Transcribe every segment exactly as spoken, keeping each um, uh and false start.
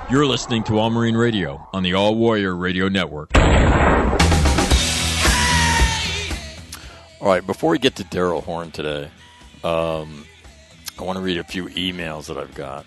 You're listening to All Marine Radio on the All Warrior Radio Network. All right, before we get to Daryl Horn today, um, I want to read a few emails that I've got.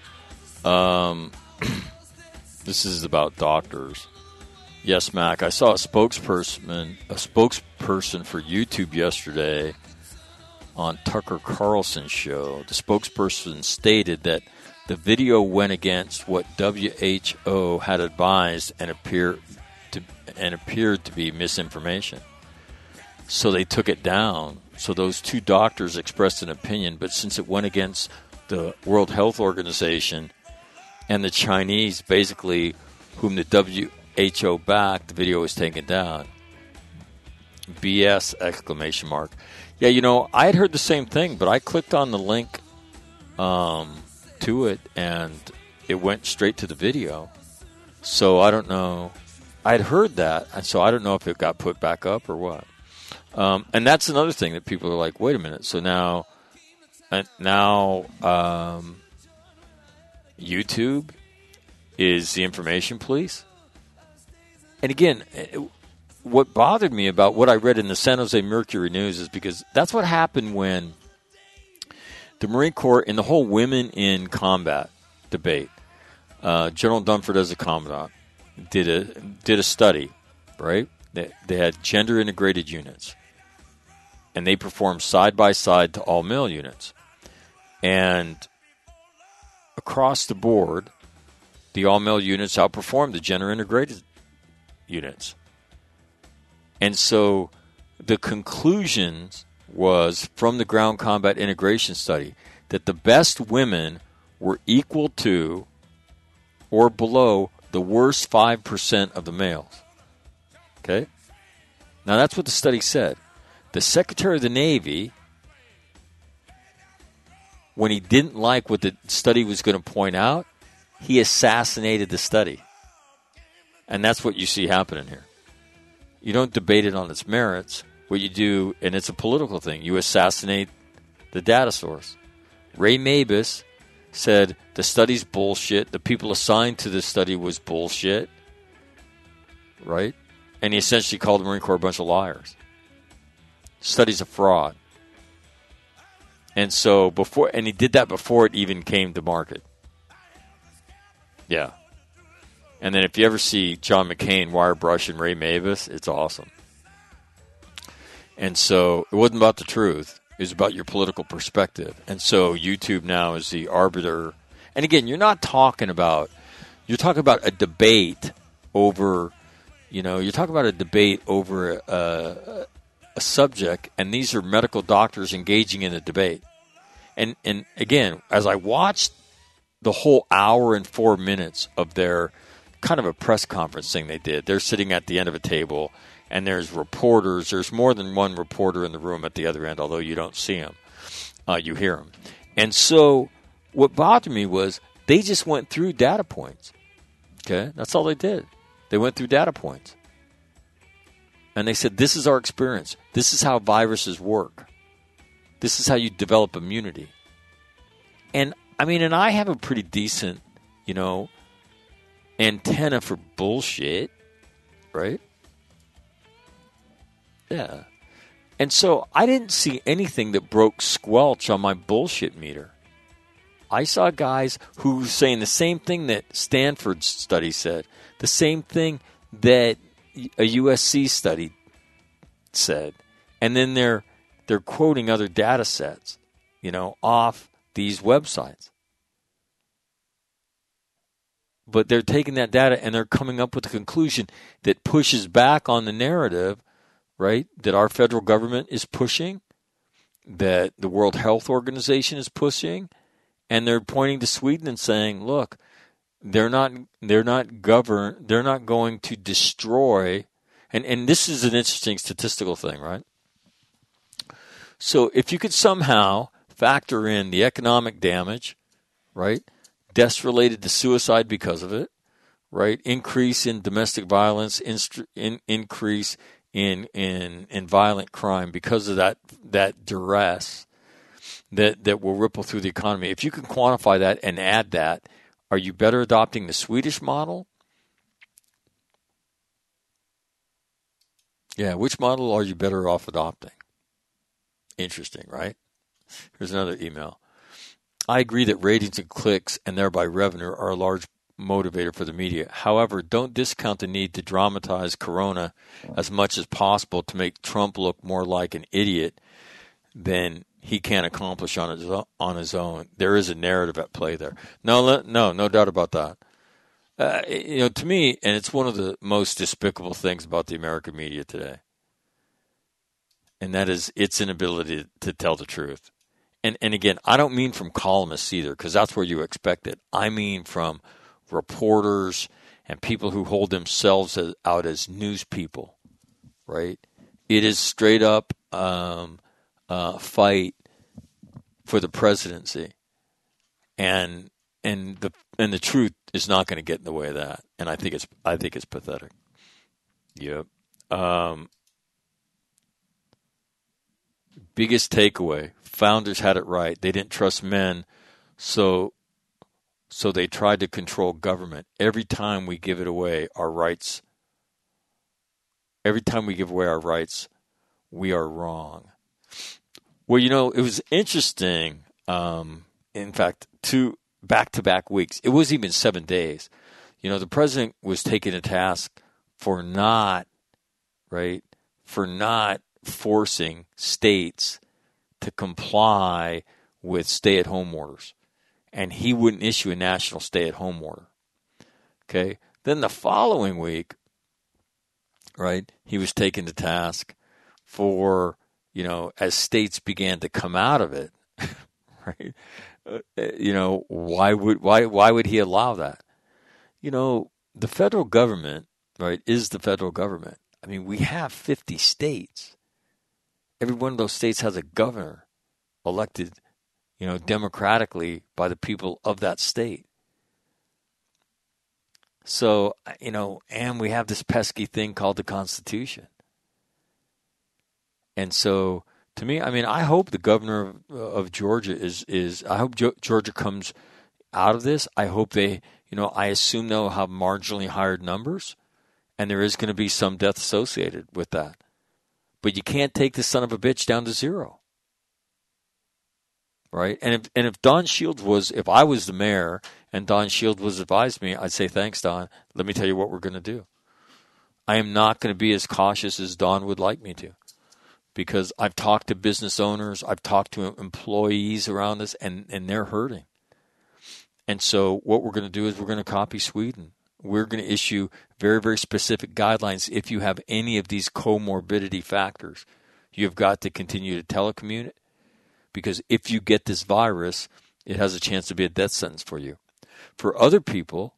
Um, this is about doctors. Yes, Mac, I saw a spokesperson, a spokesperson for YouTube yesterday on Tucker Carlson's show. The spokesperson stated that the video went against what W H O had advised and appeared to and appeared to be misinformation. So they took it down. So those two doctors expressed an opinion, but since it went against the World Health Organization and the Chinese, basically, whom the W H O backed, the video was taken down. B S, exclamation mark. Yeah, you know, I had heard the same thing, but I clicked on the link um, to it, and it went straight to the video. So I don't know. I had heard that, and so I don't know if it got put back up or what. Um, and that's another thing that people are like, wait a minute. So now, uh, now um, YouTube is the information police? And again, it, what bothered me about what I read in the San Jose Mercury News is because that's what happened when the Marine Corps, in the whole women in combat debate, uh, General Dunford as a commandant did a did a study, right? They, they had gender integrated units. And they performed side by side to all male units. And across the board, the all male units outperformed the gender integrated units. And so the conclusions was from the ground combat integration study that the best women were equal to or below the worst five percent of the males. Okay? Now that's what the study said. The Secretary of the Navy, when he didn't like what the study was going to point out, he assassinated the study. And that's what you see happening here. You don't debate it on its merits. What you do, and it's a political thing, you assassinate the data source. Ray Mabus said the study's bullshit. The people assigned to this study was bullshit. Right? And he essentially called the Marine Corps a bunch of liars. Study's a fraud. And so before, and he did that before it even came to market. Yeah. And then if you ever see John McCain wire brushing Ray Mabus, it's awesome. And so it wasn't about the truth. It was about your political perspective. And so YouTube now is the arbiter. And again, you're not talking about, you're talking about a debate over, you know, you're talking about a debate over a, a subject, and these are medical doctors engaging in a debate. And and again, as I watched the whole hour and four minutes of their kind of a press conference thing they did, they're sitting at the end of a table, and there's reporters. There's more than one reporter in the room at the other end, although you don't see them. Uh, you hear them. And so what bothered me was they just went through data points. Okay? That's all they did. They went through data points. And they said, this is our experience. This is how viruses work. This is how you develop immunity. And, I mean, and I have a pretty decent, you know, antenna for bullshit, right? Yeah. And so I didn't see anything that broke squelch on my bullshit meter. I saw guys who were saying the same thing that Stanford's study said, the same thing that a U S C study said, and then they're they're quoting other data sets, you know, off these websites. But they're taking that data and they're coming up with a conclusion that pushes back on the narrative, right, that our federal government is pushing, that the World Health Organization is pushing, and they're pointing to Sweden and saying, look, They're not. They're not govern. They're not going to destroy. And and this is an interesting statistical thing, right? So if you could somehow factor in the economic damage, right, deaths related to suicide because of it, right, increase in domestic violence, in, in, increase in in in violent crime because of that that duress that that will ripple through the economy. If you can quantify that and add that. Are you better adopting the Swedish model? Yeah, which model are you better off adopting? Interesting, right? Here's another email. I agree that ratings and clicks and thereby revenue are a large motivator for the media. However, don't discount the need to dramatize Corona as much as possible to make Trump look more like an idiot than he can accomplish on his on his own. There is a narrative at play there. No, no, no doubt about that. Uh, you know, to me, and it's one of the most despicable things about the American media today, and that is its inability to tell the truth. And and again, I don't mean from columnists either, because that's where you expect it. I mean from reporters and people who hold themselves as, out as news people, right? It is straight up um, uh, fight for the presidency, and and the and the truth is not going to get in the way of that. And I think it's I think it's pathetic. Yep. Um, biggest takeaway: founders had it right. They didn't trust men, so so they tried to control government. Every time we give it away, our rights. Every time we give away our rights, we are wrong. Well, you know, it was interesting. Um, in fact, two back-to-back weeks. It wasn't even seven days. You know, the president was taken to task for not, right, for not forcing states to comply with stay-at-home orders. And he wouldn't issue a national stay-at-home order. Okay? Then the following week, right, he was taken to task for, you know, as states began to come out of it, right? Uh, you know, why would why why would he allow that? You know, the federal government, right, is the federal government. I mean, we have fifty states. Every one of those states has a governor elected, you know, democratically by the people of that state. So, you know, and we have this pesky thing called the Constitution. And so, to me, I mean, I hope the governor of, of Georgia is, is, I hope Georgia comes out of this. I hope they, you know, I assume they'll have marginally higher numbers, and there is going to be some death associated with that. But you can't take the son of a bitch down to zero. Right? And if, and if Don Shields was, if I was the mayor and Don Shields was advised me, I'd say, thanks, Don. Let me tell you what we're going to do. I am not going to be as cautious as Don would like me to, because I've talked to business owners, I've talked to employees around this, and, and they're hurting. And so what we're going to do is we're going to copy Sweden. We're going to issue very, very specific guidelines. If you have any of these comorbidity factors, you've got to continue to telecommute, because if you get this virus, it has a chance to be a death sentence for you. For other people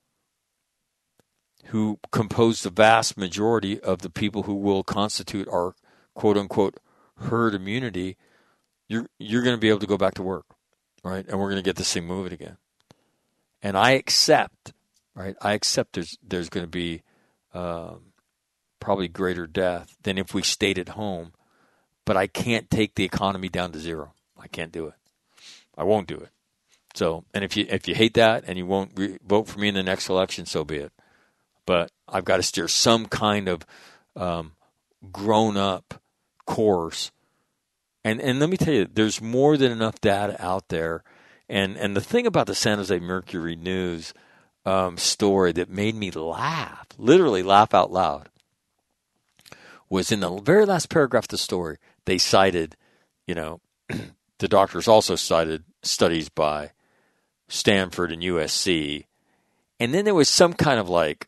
who compose the vast majority of the people who will constitute our quote-unquote herd immunity, you're you're going to be able to go back to work, right? And we're going to get this thing moving again. And I accept, right? I accept there's there's going to be um, probably greater death than if we stayed at home. But I can't take the economy down to zero. I can't do it. I won't do it. So, and if you if you hate that and you won't re- vote for me in the next election, so be it. But I've got to steer some kind of um, grown-up course. And and let me tell you, there's more than enough data out there. And and the thing about the San Jose Mercury News um, story that made me laugh, literally laugh out loud, was in the very last paragraph of the story. They cited, you know, the doctors also cited studies by Stanford and U S C. And then there was some kind of like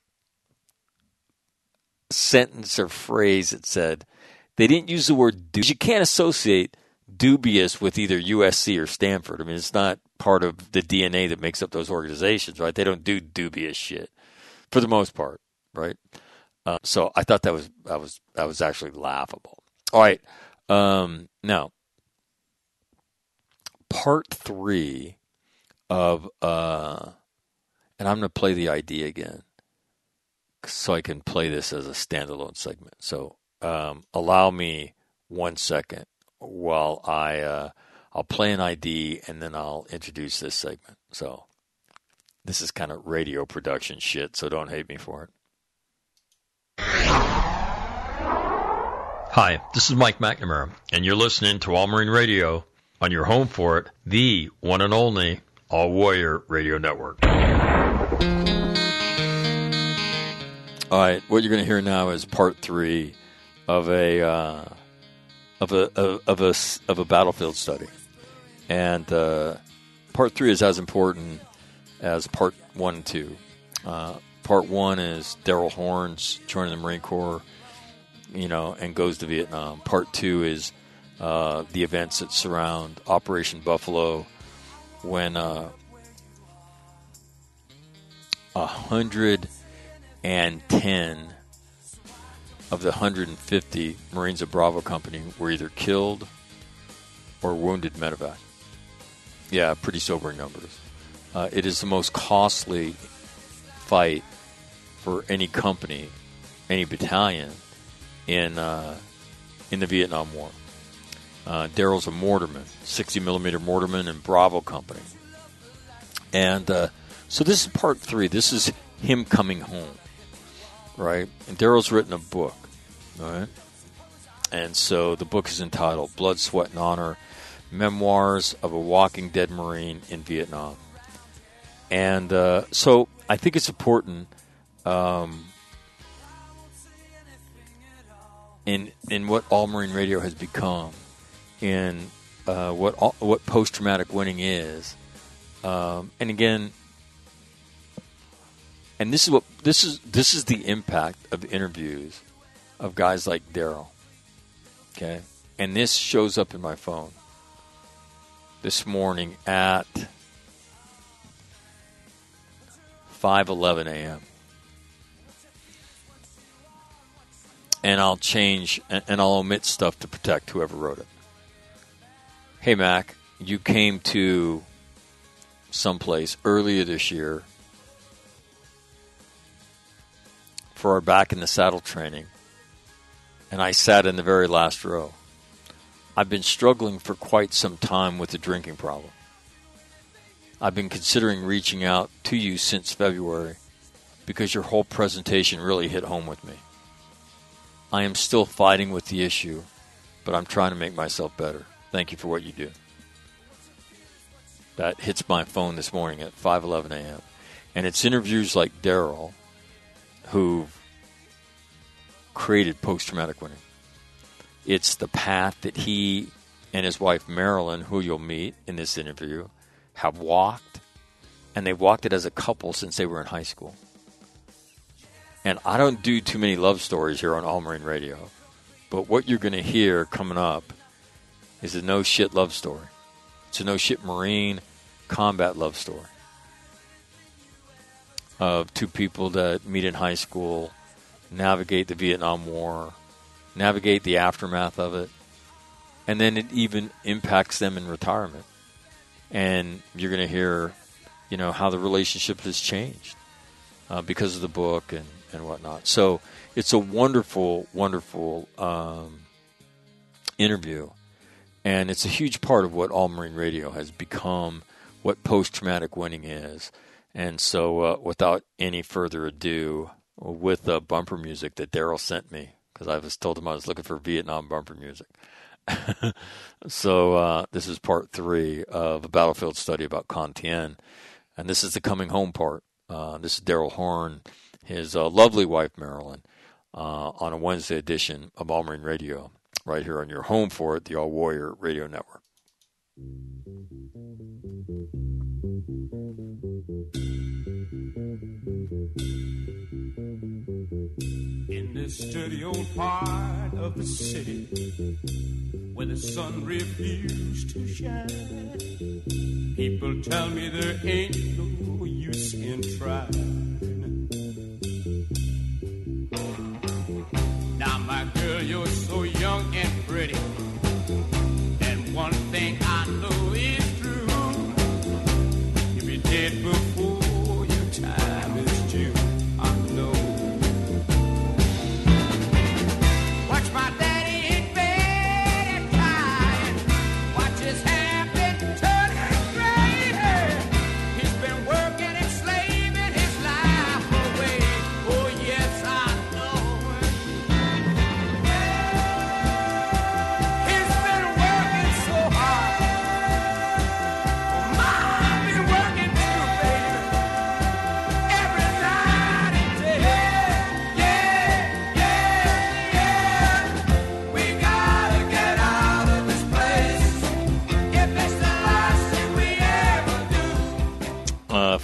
sentence or phrase that said, they didn't use the word dubious. You can't associate dubious with either U S C or Stanford. I mean, it's not part of the D N A that makes up those organizations, right? They don't do dubious shit for the most part, right? Uh, so I thought that was that was that was actually laughable. All right, um, now part three of, uh, and I'm going to play the idea again, so I can play this as a standalone segment. So um, allow me one second while I uh, I'll play an I D and then I'll introduce this segment. So This is kind of radio production shit, so don't hate me for it. Hi, this is Mike McNamara, and you're listening to All Marine Radio on your home for it, the one and only All Warrior Radio Network. All right, what you're going to hear now is part three of a uh, of a of a of a battlefield study, and uh, part three is as important as part one and two. Uh, part one is Daryl Horns joining the Marine Corps, you know, and goes to Vietnam. Part two is uh, the events that surround Operation Buffalo, when uh, a hundred and ten of the one hundred fifty Marines of Bravo Company were either killed or wounded medevac. Yeah, pretty sobering numbers. Uh, it is the most costly fight for any company, any battalion in uh, in the Vietnam War. Uh, Daryl's a mortarman, sixty millimeter mortarman in Bravo Company. And uh, so this is part three. This is him coming home, right? And Daryl's written a book, all right? And so the book is entitled Blood, Sweat, and Honor, Memoirs of a Walking Dead Marine in Vietnam. And uh, so I think it's important um, in in what All Marine Radio has become, in uh, what all, what post-traumatic winning is. Um, and again, and this is what this is this is the impact of interviews of guys like Daryl. Okay, and this shows up in my phone this morning at five eleven a.m. And I'll change and I'll omit stuff to protect whoever wrote it. Hey Mac, you came to someplace earlier this year for our Back in the Saddle training, and I sat in the very last row. I've been struggling for quite some time with a drinking problem. I've been considering reaching out to you since February because your whole presentation really hit home with me. I am still fighting with the issue, but I'm trying to make myself better. Thank you for what you do. That hits my phone this morning at five eleven a.m. And it's interviews like Daryl who've created post-traumatic winning. It's the path that he and his wife Marilyn, who you'll meet in this interview, have walked, and they've walked it as a couple since they were in high school. And I don't do too many love stories here on All Marine Radio, but what you're going to hear coming up is a no-shit love story. It's a no-shit Marine combat love story of two people that meet in high school, navigate the Vietnam War, navigate the aftermath of it, and then it even impacts them in retirement. And you're going to hear, you know, how the relationship has changed uh, because of the book and, and whatnot. So it's a wonderful, wonderful um, interview. And it's a huge part of what All Marine Radio has become, what post-traumatic winning is. And so uh, without any further ado, with the bumper music that Daryl sent me, because I was told him I was looking for Vietnam bumper music. So uh, this is part three of a battlefield study about Con Thien. And this is the coming home part. Uh, this is Daryl Horn, his uh, lovely wife, Marilyn, uh, on a Wednesday edition of All Marine Radio, right here on your home for it, the All Warrior Radio Network. In this dirty old part of the city where the sun refused to shine, people tell me there ain't no use in trying. Now, my girl, you're so young and pretty, and one thing I know is true: you'll be dead before your time is due. I know. Watch my daddy in bed and crying. Watch his hair been turning gray. He's been working and slaving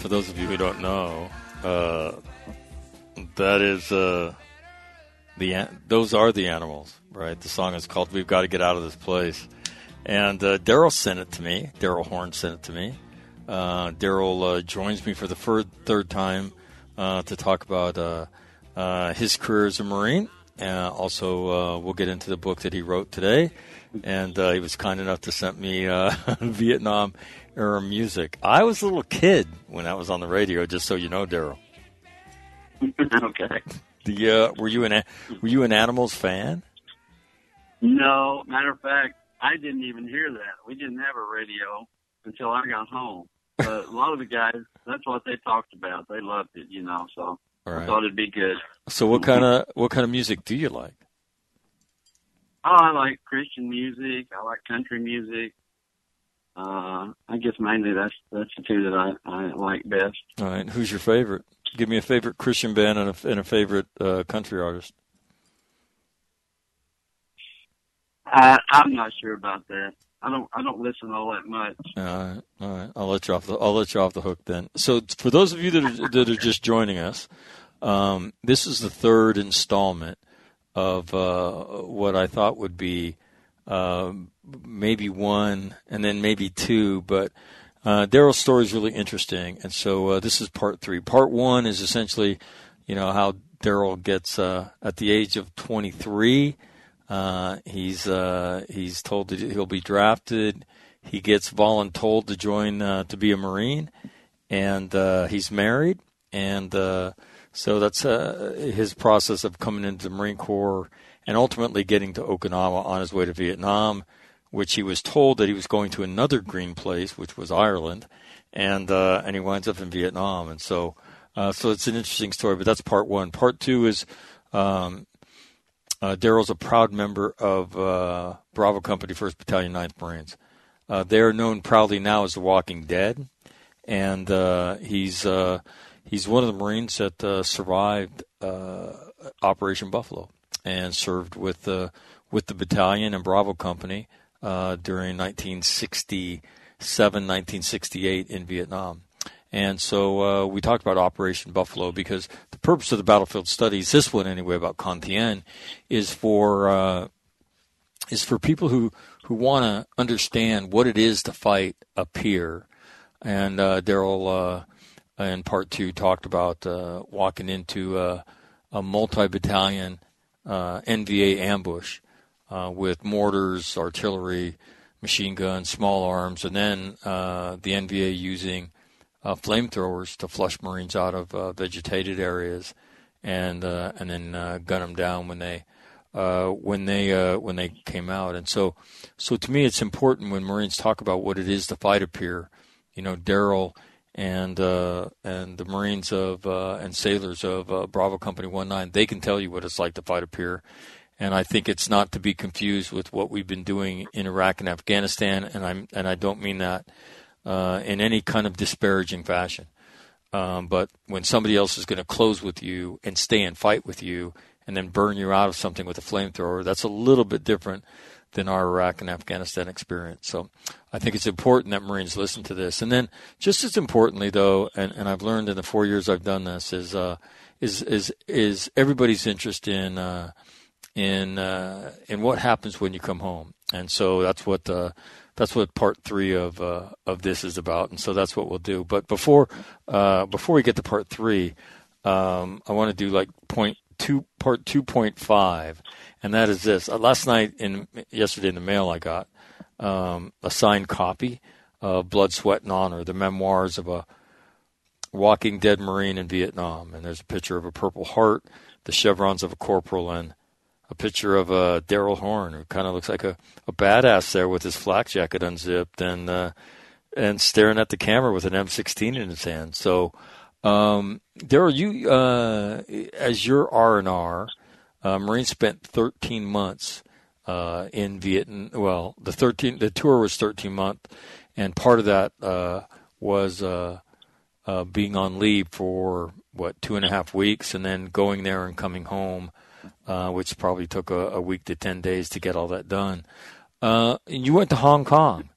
for those of you who don't know, uh, that is uh, the those are the animals, right? The song is called "We've Got to Get Out of This Place," and uh, Daryl sent it to me. Daryl Horn sent it to me. Uh, Daryl uh, joins me for the third, third time uh, to talk about uh, uh, his career as a Marine. Uh, also, uh, we'll get into the book that he wrote today, and uh, he was kind enough to send me uh, Vietnam era music. I was a little kid when I was on the radio, just so you know, Daryl. Okay. The uh, were you an were you an Animals fan? No, matter of fact, I didn't even hear that. We didn't have a radio until I got home. But a lot of the guys, that's what they talked about. They loved it, you know. So All right. I thought it'd be good. So what kind of what kind of music do you like? Oh, I like Christian music. I like country music. Uh, I guess mainly that's that's the two that I, I like best. All right. Who's your favorite? Give me a favorite Christian band and a, and a favorite uh, country artist. I, I'm not sure about that. I don't I don't listen all that much. All right, all right. I'll let you off the I'll let you off the hook then. So for those of you that are, that are just joining us, um, this is the third installment of uh, what I thought would be uh, maybe one and then maybe two, but uh, Daryl's story is really interesting, and so uh, this is part three. Part one is essentially, you know, how Daryl gets uh, at the age of twenty-three. Uh, he's uh, he's told that he'll be drafted. He gets voluntold to join uh, to be a Marine, and uh, he's married. And uh, so that's uh, his process of coming into the Marine Corps and ultimately getting to Okinawa on his way to Vietnam, which he was told that he was going to another green place, which was Ireland, and uh, and he winds up in Vietnam. And so uh, so it's an interesting story. But that's part one. Part two is. Um, Uh, Daryl's a proud member of uh, Bravo Company, first Battalion, ninth Marines. Uh, they're known proudly now as the Walking Dead, and uh, he's uh, he's one of the Marines that uh, survived uh, Operation Buffalo and served with uh, with the battalion and Bravo Company uh, during nineteen sixty-seven, nineteen sixty-eight in Vietnam. And so uh, we talked about Operation Buffalo because the purpose of the battlefield studies, this one anyway about Con Thien, is for uh, is for people who, who want to understand what it is to fight up here. And uh, Daryl uh, in part two talked about uh, walking into uh, a multi-battalion uh, N V A ambush uh, with mortars, artillery, machine guns, small arms, and then uh, the N V A using Uh, flamethrowers to flush Marines out of uh, vegetated areas, and uh, and then uh, gun them down when they uh, when they uh, when they came out. And so, so to me, it's important when Marines talk about what it is to fight up here. You know, Daryl and uh, and the Marines of uh, and sailors of uh, Bravo Company one nine, they can tell you what it's like to fight up here. And I think it's not to be confused with what we've been doing in Iraq and Afghanistan. And I'm and I don't mean that Uh, in any kind of disparaging fashion. Um, but when somebody else is going to close with you and stay and fight with you and then burn you out of something with a flamethrower, that's a little bit different than our Iraq and Afghanistan experience. So I think it's important that Marines listen to this. And then just as importantly, though, and, and I've learned in the four years I've done this, is uh, is is is everybody's interest in uh, in uh, in what happens when you come home. And so that's what uh, That's what part three of uh, of this is about, and so that's what we'll do. But before uh, before we get to part three, um, I want to do like point two, part two point five, and that is this. Uh, last night, in yesterday in the mail, I got um, a signed copy of Blood, Sweat, and Honor, the memoirs of a Walking Dead Marine in Vietnam, and there's a picture of a Purple Heart, the chevrons of a corporal, and a picture of uh, Daryl Horn, who kind of looks like a, a badass there with his flak jacket unzipped and uh, and staring at the camera with an M sixteen in his hand. So, um, Daryl, you uh, as your R and R, uh, Marine spent thirteen months uh, in Vietnam. Well, the thirteen the tour was thirteen months, and part of that uh, was uh, uh, being on leave for what two and a half weeks, and then going there and coming home. Uh, which probably took a, a week to ten days to get all that done. Uh, and you went to Hong Kong,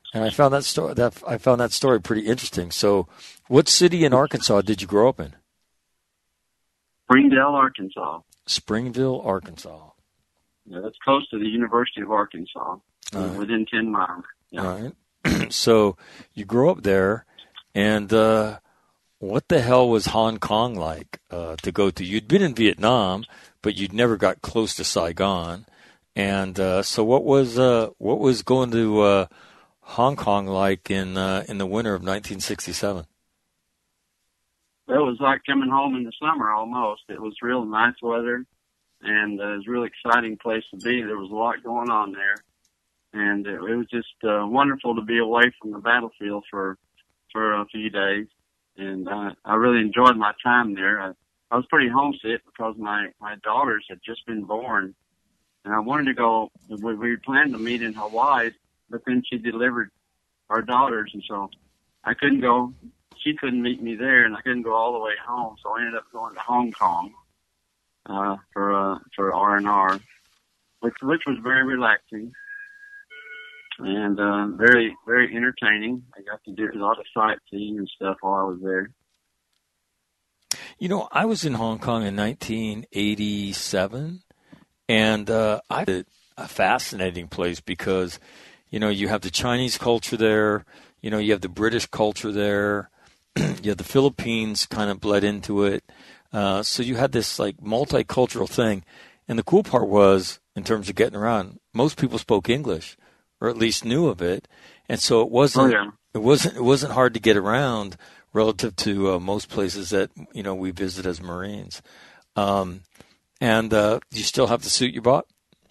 And I found that story. That I found that story pretty interesting. So, what city in Arkansas did you grow up in? Springdale, Arkansas. Springville, Arkansas. Yeah, that's close to the University of Arkansas, Right. within ten miles. Yeah. All right. So you grew up there, and uh, what the hell was Hong Kong like uh, to go to? You'd been in Vietnam, but you'd never got close to Saigon. And uh, so, what was uh, what was going to uh, Hong Kong like in uh, in the winter of nineteen sixty-seven? It was like coming home in the summer almost. It was real nice weather, and uh, it was a really exciting place to be. There was a lot going on there, and it, it was just uh, wonderful to be away from the battlefield for for a few days. And uh, I really enjoyed my time there. I, I was pretty homesick because my my daughters had just been born, and I wanted to go. We, we planned to meet in Hawaii, but then she delivered our daughters, and so I couldn't go. She couldn't meet me there, and I couldn't go all the way home. So I ended up going to Hong Kong uh, for uh, for R and R, which which was very relaxing and uh, very very entertaining. I got to do a lot of sightseeing and stuff while I was there. You know, I was in Hong Kong in nineteen eighty-seven, and uh, I had a fascinating place because, you know, you have the Chinese culture there, you know, you have the British culture there, you have the Philippines kind of bled into it. Uh, so you had this like multicultural thing. And the cool part was, in terms of getting around, most people spoke English, or at least knew of it. And so it wasn't, Oh, yeah. it wasn't, it wasn't hard to get around relative to uh, most places that, you know, we visit as Marines. Um, and uh, do you still have the suit you bought?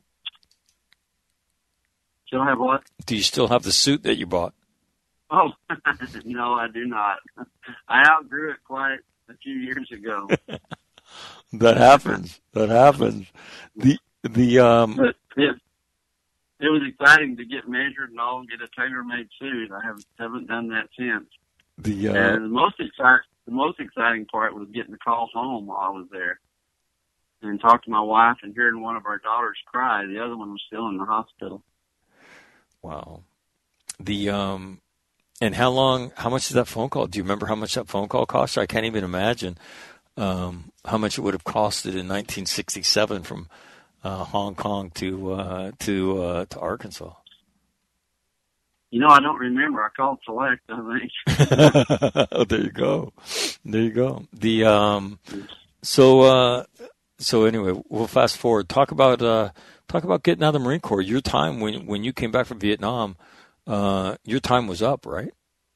Still have what? Do you still have the suit that you bought? Oh, no, I do not. I outgrew it quite a few years ago. That happens. That happens. The the um. But it, it was exciting to get measured and all and get a tailor-made suit. I haven't haven't done that since. The uh, And the most exciting the most exciting part was getting the call home while I was there and talk to my wife and hearing one of our daughters cry. The other one was still in the hospital. Wow. The um. And how long, how much is that phone call? Do you remember how much that phone call cost? I can't even imagine um, how much it would have costed in nineteen sixty-seven from uh, Hong Kong to uh, to uh, to Arkansas. You know, I don't remember. I called Select, I think. Oh, there you go. There you go. The um, so uh, so anyway, we'll fast forward. Talk about uh, talk about getting out of the Marine Corps. Your time when when you came back from Vietnam. Uh, your time was up, right?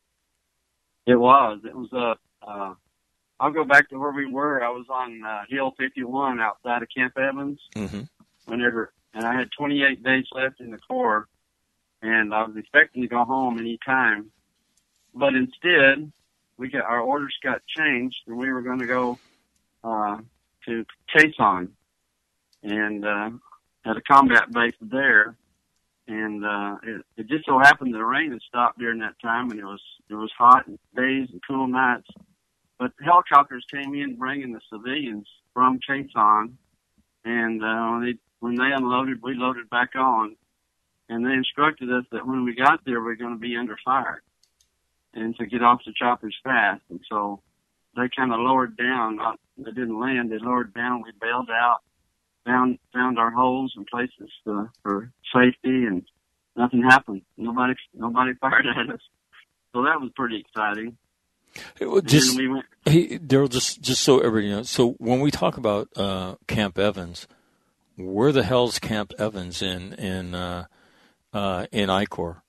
It was. It was uh, uh, I'll go back to where we were. I was on uh, Hill fifty-one outside of Camp Evans. Mm-hmm. Whenever, and I had twenty-eight days left in the Corps, and I was expecting to go home any time. But instead, we got our orders got changed, and we were going to go uh, to Quezon, and uh, at a combat base there. And uh, it, it just so happened the rain had stopped during that time, and it was it was hot days and cool nights. But the helicopters came in bringing the civilians from Quezon, and uh, when they when they unloaded, we loaded back on. And they instructed us that when we got there, we were going to be under fire, and to get off the choppers fast. And so they kind of lowered down. Not, they didn't land. They lowered down. We bailed out. Found found our holes and places uh, for safety, and nothing happened. Nobody nobody fired at us, so that was pretty exciting. Just we went, hey, Daryl, just just so everybody knows. So when we talk about uh, Camp Evans, where the hell's Camp Evans in in uh, uh, in I Corps?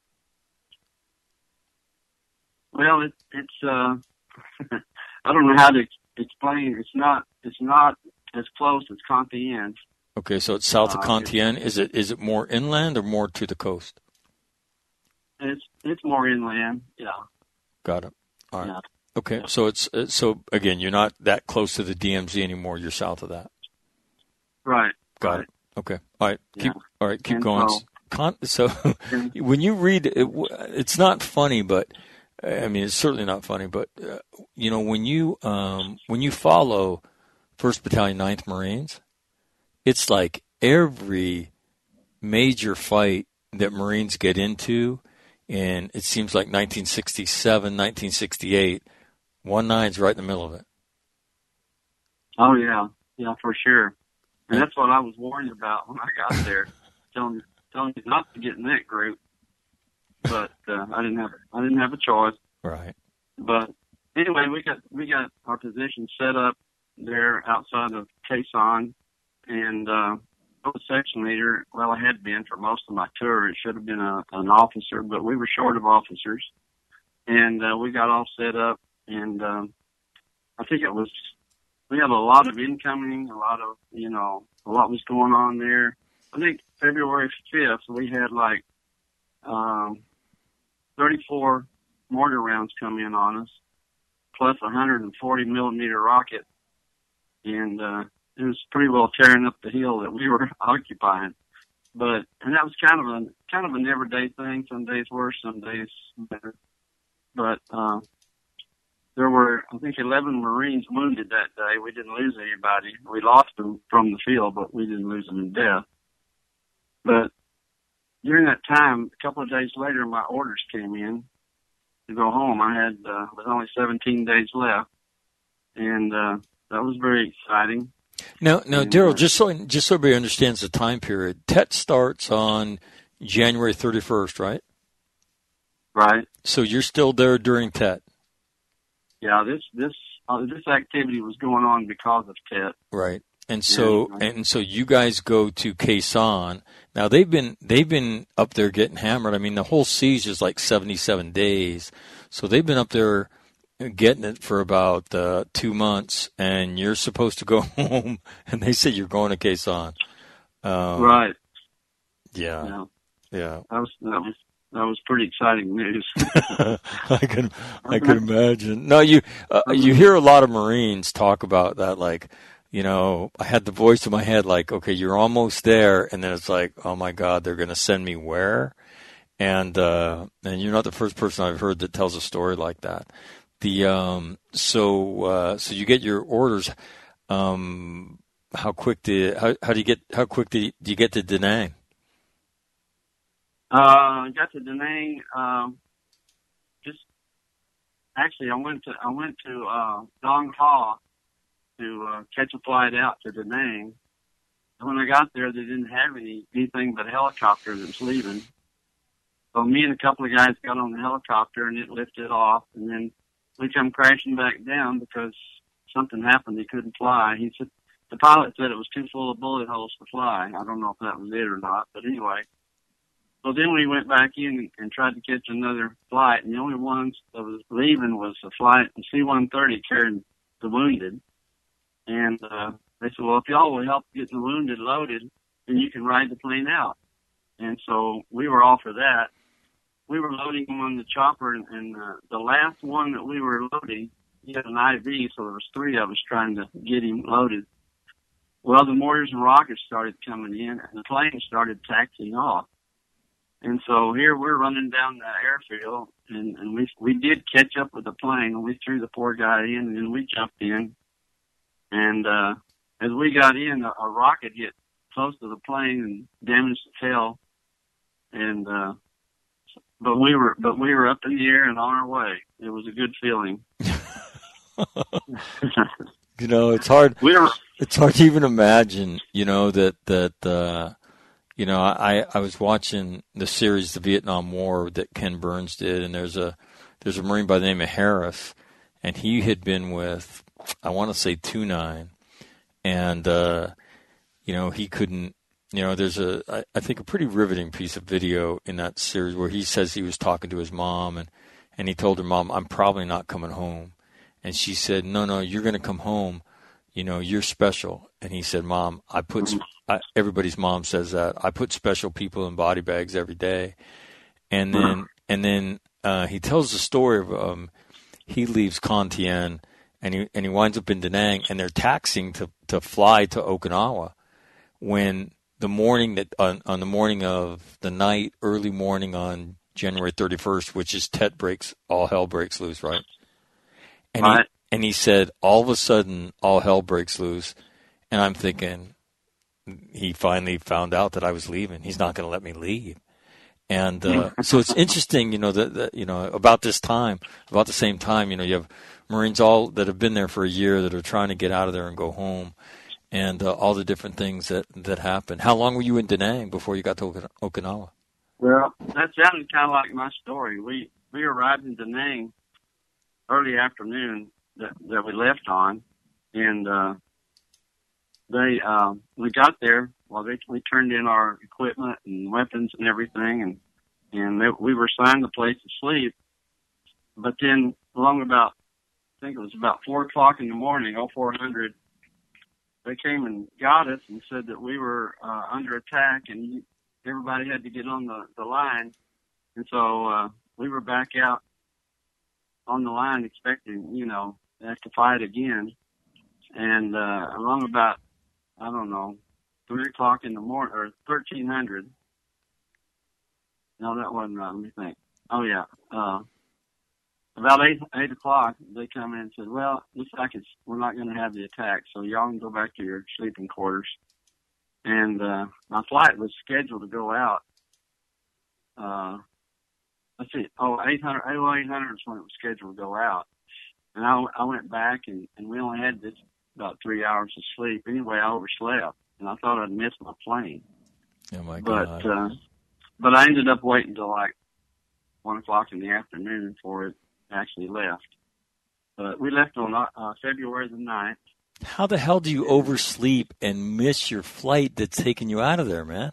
Well, it, it's uh, I don't know how to explain. It's not it's not. as close as Compiègne. Okay, so it's south of Uh, Compiègne. Is it is it more inland or more to the coast? It's it's more inland, yeah. Got it. All right. Yeah. Okay, Yeah. so it's uh, so again, you're not that close to the D M Z anymore. You're south of that. Right. Got right. it. Okay. All right. Keep. Yeah. All right. Keep And going. so- Con- so when you read it, it's not funny, but I mean, it's certainly not funny. But uh, you know, when you um, when you follow First Battalion, Ninth Marines, it's like every major fight that Marines get into in, it seems like nineteen sixty-seven, nineteen sixty-eight. One nine's right in the middle of it. Oh, yeah. Yeah, for sure. And that's what I was worried about when I got there, telling, telling you not to get in that group. But uh, I didn't have I didn't have a choice. Right. But anyway, we got we got our position set up there outside of Quezon, and uh, I was section leader. Well, I had been for most of my tour. It should have been a, an officer, but we were short of officers, and uh, we got all set up. And um, I think it was we had a lot of incoming, a lot of you know, a lot was going on there. I think February fifth we had like um, thirty-four mortar rounds come in on us, plus a one hundred forty millimeter rocket, and uh, it was pretty well tearing up the hill that we were occupying. But and that was kind of a kind of an everyday thing. Some days worse, some days better. But uh, there were, I think, eleven Marines wounded that day. We didn't lose anybody. We lost them from the field, but we didn't lose them in death. But during that time, a couple of days later, my orders came in to go home. I had uh, was only seventeen days left, and uh, that was very exciting. Now, now, and, Daryl, uh, just so just so everybody understands the time period, T E T starts on January thirty-first, right? Right. So you're still there during T E T. Yeah, this this uh, this activity was going on because of T E T. Right. And so Yeah. and so you guys go to Quezon. Now they've been they've been up there getting hammered. I mean, the whole siege is like seventy-seven days. So they've been up there getting it for about uh, two months, and you're supposed to go home, and they say you're going to Quezon. Um, Right. Yeah. Yeah. Yeah. That was that was that was pretty exciting news. I can I can imagine. No, you uh, you hear a lot of Marines talk about that, like, you know, I had the voice in my head like, okay, you're almost there, and then it's like, oh my God, they're going to send me where? And uh, and you're not the first person I've heard that tells a story like that. The um, so uh, so you get your orders. Um, how quick do how how do you get how quick do you, do you get to Da Nang? Uh, I got to Da Nang. Um, just actually, I went to I went to uh, Dong Ha to uh, catch a flight out to Da Nang. And when I got there, they didn't have any anything but a helicopter that was leaving. So me and a couple of guys got on the helicopter, and it lifted off, and then we come crashing back down because something happened. He couldn't fly. He said the pilot said it was too full of bullet holes to fly. I don't know if that was it or not, but anyway. So then we went back in and tried to catch another flight, and the only ones that was leaving was a flight, a C one thirty carrying the wounded. And uh, they said, well, if y'all will help get the wounded loaded, then you can ride the plane out. And so we were all for that. We were loading them on the chopper, and, and uh, the last one that we were loading, he had an I V, so there was three of us trying to get him loaded. Well, the mortars and rockets started coming in, and the plane started taxiing off. And so here we're running down the airfield, and, and we we did catch up with the plane, and we threw the poor guy in, and then we jumped in. And uh, as we got in, a, a rocket hit close to the plane and damaged the tail. And uh, but we were but we were up in the air and on our way. It was a good feeling. You know, it's hard. We were. It's hard to even imagine. You know that that. Uh, You know, I, I was watching the series, The Vietnam War, that Ken Burns did, and there's a there's a Marine by the name of Harris, and he had been with, I want to say, two nine, and, uh, you know, he couldn't, you know, there's a, I, I think, a pretty riveting piece of video in that series where he says he was talking to his mom, and, and he told her, Mom, I'm probably not coming home. And she said, no, no, you're going to come home. You know, you're special. And he said, Mom, I put, I, everybody's mom says that. I put special people in body bags every day. And then, and then, uh, he tells the story of, um, he leaves Con Thien and he, and he winds up in Da Nang, and they're taxiing to, to fly to Okinawa when the morning that, on, on the morning of the night, early morning on January thirty-first, which is Tet breaks, all hell breaks loose, right? And Right. he, and he said, all of a sudden, all hell breaks loose. And I'm thinking, he finally found out that I was leaving. He's not going to let me leave. And uh, so it's interesting, you know, that, that you know about this time, about the same time, you know, you have Marines all that have been there for a year that are trying to get out of there and go home, and uh, all the different things that, that happen. How long were you in Da Nang before you got to Ok- Okinawa? Well, that sounded kind of like my story. We we arrived in Da Nang early afternoon that, that we left on, and uh, they uh, we got there. Well, they we turned in our equipment and weapons and everything, and and they, we were assigned a place to sleep. But then, along about I think it was about four o'clock in the morning, oh four hundred, they came and got us and said that we were uh, under attack and everybody had to get on the, the line. And so uh, we were back out on the line expecting, you know, to have to fight again. And uh, along about, I don't know, three o'clock in the morning, or thirteen hundred. No, that wasn't right. Let me think. Oh, yeah. Uh, about eight, eight o'clock, they come in and said, well, looks like it's, we're not going to have the attack, so y'all can go back to your sleeping quarters. And uh, my flight was scheduled to go out. Uh, let's see. Oh, eight hundred. Oh, eight hundred is when it was scheduled to go out. And I, I went back, and, and we only had this about three hours of sleep. Anyway, I overslept, and I thought I'd missed my plane. Oh my but, God! Uh, but I ended up waiting until like one o'clock in the afternoon before it actually left. But we left on uh, February the ninth. How the hell do you oversleep and miss your flight that's taking you out of there, man?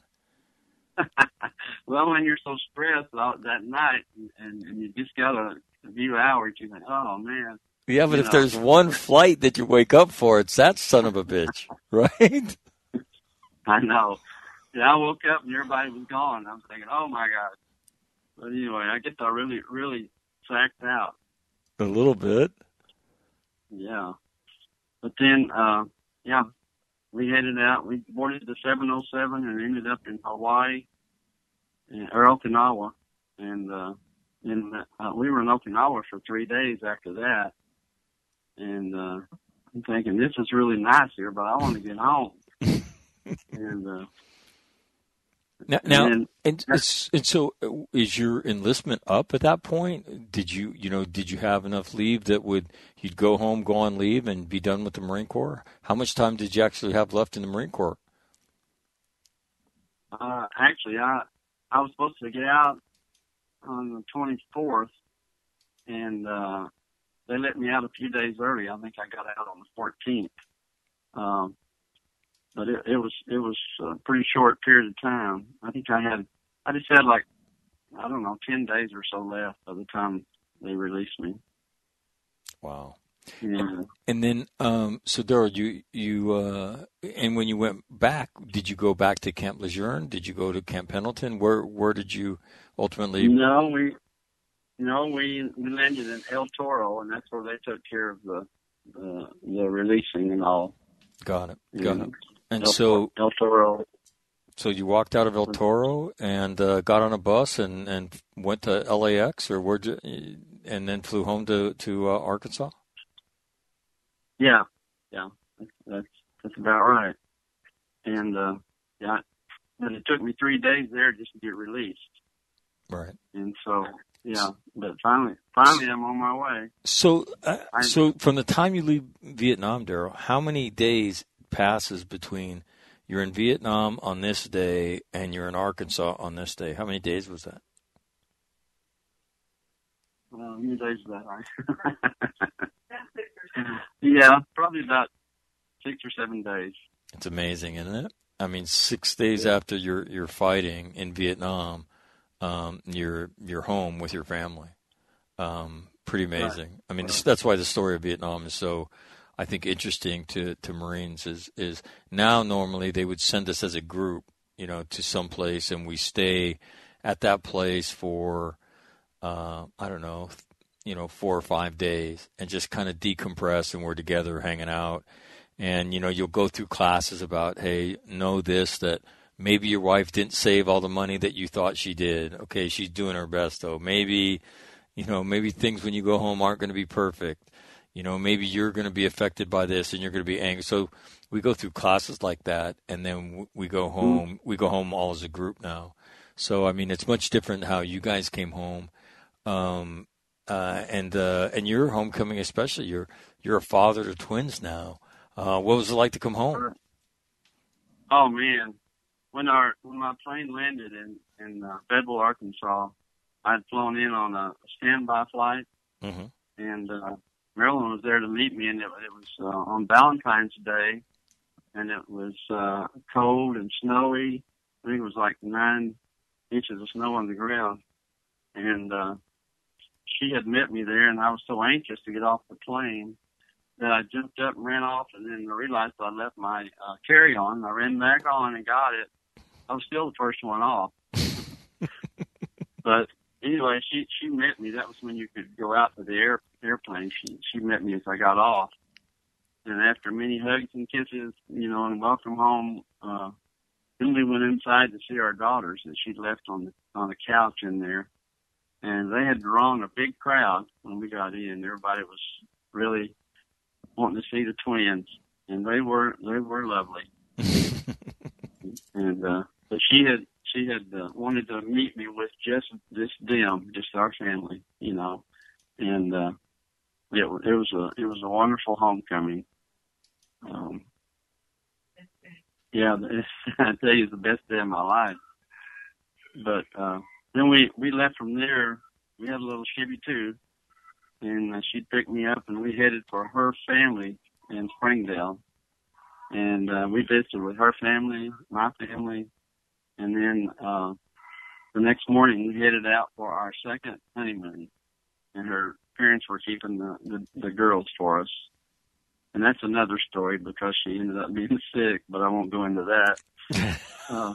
Well, when you're so stressed out that night and, and you just got a, a few hours, you think, oh, man. Yeah, but you if know. there's one flight that you wake up for, it's that son of a bitch, right? I know. Yeah, I woke up and everybody was gone. I was thinking, oh, my God. But anyway, I guess I really, really sacked out. A little bit. Yeah. But then, uh, yeah, we headed out. We boarded the seven oh seven and ended up in Hawaii, or Okinawa. And uh, and uh, we were in Okinawa for three days after that. And uh, I'm thinking, this is really nice here, but I want to get home. and uh, Now, now and, and, and so is your enlistment up at that point? Did you, you know, did you have enough leave that would you'd go home, go on leave, and be done with the Marine Corps? How much time did you actually have left in the Marine Corps? Uh, actually, I I was supposed to get out on the twenty-fourth, and uh, they let me out a few days early. I think I got out on the fourteenth. Um, But it, it was it was a pretty short period of time. I think I had I just had like I don't know ten days or so left by the time they released me. Wow. Yeah. And, and then, um, so Daryl, you you uh, and when you went back, did you go back to Camp Lejeune? Did you go to Camp Pendleton? Where where did you ultimately? No, we no we we landed in El Toro, and that's where they took care of the the, the releasing and all. Got it. Got and, it. And El, so El Toro. So you walked out of El Toro and uh, got on a bus and, and went to L A X, or where'd you, and then flew home to to uh, Arkansas? Yeah, yeah, that's, that's that's about right. And uh, yeah, and it took me three days there just to get released. Right. And so yeah, but finally, finally, I'm on my way. So, uh, so from the time you leave Vietnam, Daryl, how many days passes between you're in Vietnam on this day and you're in Arkansas on this day? How many days was that? Well, how many days was that, right? Yeah, probably about six or seven days. It's amazing, isn't it? I mean, six days yeah. after you're you're fighting in Vietnam, um, you're you're home with your family. Um, pretty amazing. Right. I mean, right. that's why the story of Vietnam is so, I think, interesting to, to Marines. Is is now normally they would send us as a group, you know, to some place, and we stay at that place for, uh, I don't know, you know, four or five days, and just kind of decompress, and we're together hanging out. And, you know, you'll go through classes about, hey, know this, that maybe your wife didn't save all the money that you thought she did. Okay, she's doing her best, though. Maybe, you know, maybe things when you go home aren't going to be perfect. You know, maybe you're going to be affected by this and you're going to be angry. So we go through classes like that, and then we go home. We go home all as a group now. So, I mean, it's much different how you guys came home. Um, uh, and uh, and your homecoming especially, you're, you're a father to twins now. Uh, what was it like to come home? Oh, man. When our when my plane landed in, in uh, Fayetteville, Arkansas, I'd flown in on a standby flight, Mm-hmm. and uh, Marilyn was there to meet me, and it, it was uh, on Valentine's Day, and it was uh, cold and snowy. I think it was like nine inches of snow on the ground, and uh, she had met me there, and I was so anxious to get off the plane that I jumped up and ran off, and then I realized I left my uh, carry-on. I ran back on and got it. I was still the first one off. But anyway, she she met me. That was when you could go out to the air, airplane. She she met me as I got off. And after many hugs and kisses, you know, and welcome home, uh, then we went inside to see our daughters that she'd left on the, on the couch in there. And they had drawn a big crowd when we got in. Everybody was really wanting to see the twins, and they were they were lovely. and uh, but she had she had uh, wanted to meet me with just this them, just our family, you know, and uh, it it was a it was a wonderful homecoming. Um, yeah, I tell you, it's the best day of my life. But uh, then we we left from there. We had a little Chevy too. And uh, she picked me up, and we headed for her family in Springdale. And uh, we visited with her family, my family, and then uh, the next morning we headed out for our second honeymoon. And her parents were keeping the, the, the girls for us. And that's another story because she ended up being sick, but I won't go into that. uh,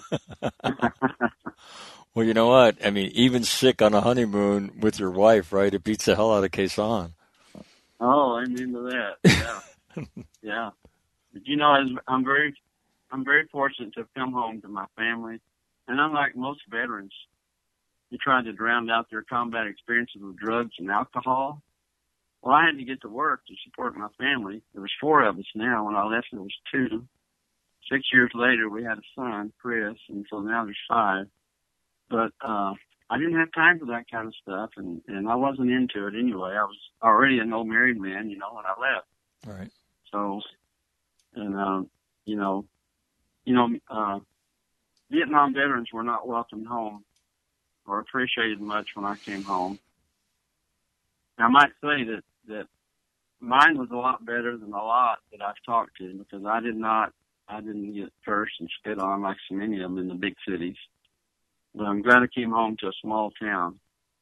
Well, you know what? I mean, even sick on a honeymoon with your wife, right? It beats the hell out of Quezon. Oh, I'm into that. Yeah, yeah. But you know, I'm very, I'm very fortunate to have come home to my family, and unlike most veterans, who tried to drown out their combat experiences with drugs and alcohol, well, I had to get to work to support my family. There was four of us now. When I left, there was two. Six years later, we had a son, Chris, and so now there's five. But uh, I didn't have time for that kind of stuff, and, and I wasn't into it anyway. I was already an old married man, you know, when I left. Right. So, and, uh, you know, you know, uh, Vietnam veterans were not welcomed home or appreciated much when I came home. I might say that, that mine was a lot better than a lot that I've talked to because I did not, I didn't get cursed and spit on like so many of them in the big cities. But I'm glad I came home to a small town.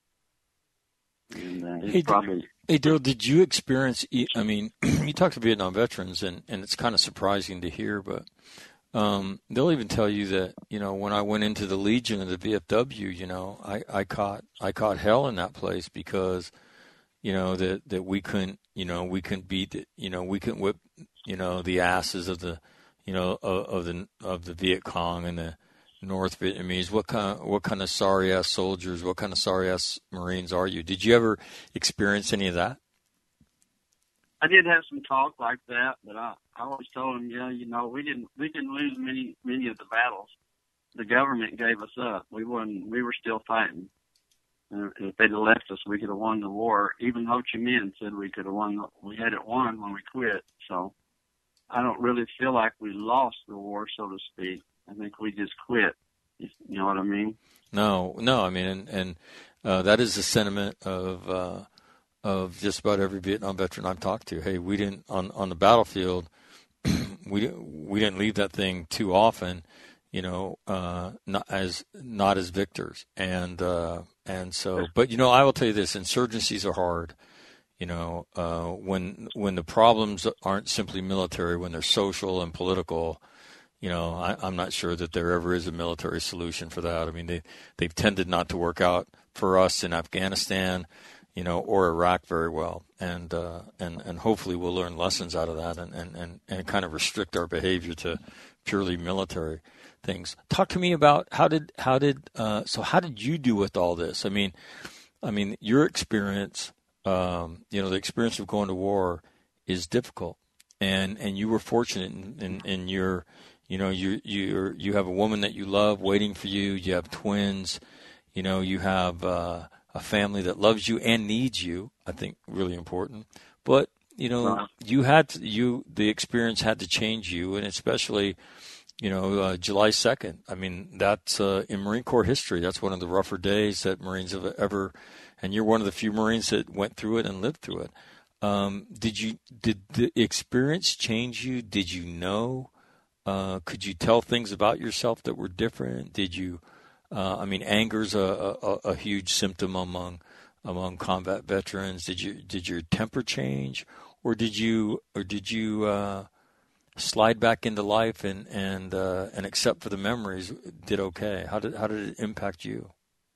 And, uh, it's hey, probably... hey, Daryl, did you experience, I mean, you talk to Vietnam veterans, and, and it's kind of surprising to hear, but um, they'll even tell you that, you know, when I went into the Legion of the V F W, you know, I, I caught I caught hell in that place because, you know, that, that we couldn't, you know, we couldn't beat, it, you know, we couldn't whip, you know, the asses of the, you know, of, of the of the Viet Cong and the North Vietnamese. What kind of, what kind of sorry ass soldiers, what kind of sorry ass Marines are you? Did you ever experience any of that? I did have some talk like that, but I, I always told them, yeah, you know, we didn't we didn't lose many many of the battles. The government gave us up. We won. We were still fighting. And if they'd have left us, we could have won the war. Even Ho Chi Minh said we could have won. We had it won when we quit. So I don't really feel like we lost the war, so to speak. I think we just quit. You know what I mean? No, no. I mean, and, and uh, that is the sentiment of uh, of just about every Vietnam veteran I've talked to. Hey, we didn't on, on the battlefield. we we didn't leave that thing too often, you know, uh, not as not as victors. And uh, and so, but you know, I will tell you this: insurgencies are hard. You know, uh, when when the problems aren't simply military, when they're social and political. You know, I, I'm not sure that there ever is a military solution for that. I mean, they, they've tended not to work out for us in Afghanistan, you know, or Iraq very well. And uh, and, and hopefully we'll learn lessons out of that and, and, and, and kind of restrict our behavior to purely military things. Talk to me about how did how did uh, so how did you do with all this? I mean, I mean your experience, um, you know, the experience of going to war is difficult, and and you were fortunate in, in, in your You know, you you you have a woman that you love waiting for you. You have twins. You know, you have uh, a family that loves you and needs you. I think really important. But you know, Right. you had to, you the experience had to change you, and especially, you know, uh, July second. I mean, that's uh, in Marine Corps history. That's one of the rougher days that Marines have ever. And you're one of the few Marines that went through it and lived through it. Um, did you did the experience change you? Did you know? Uh, could you tell things about yourself that were different? Did you? Uh, I mean, anger's a, a, a huge symptom among among combat veterans. Did you did your temper change, or did you or did you uh, slide back into life and and uh, and except for the memories, did okay? How did how did it impact you?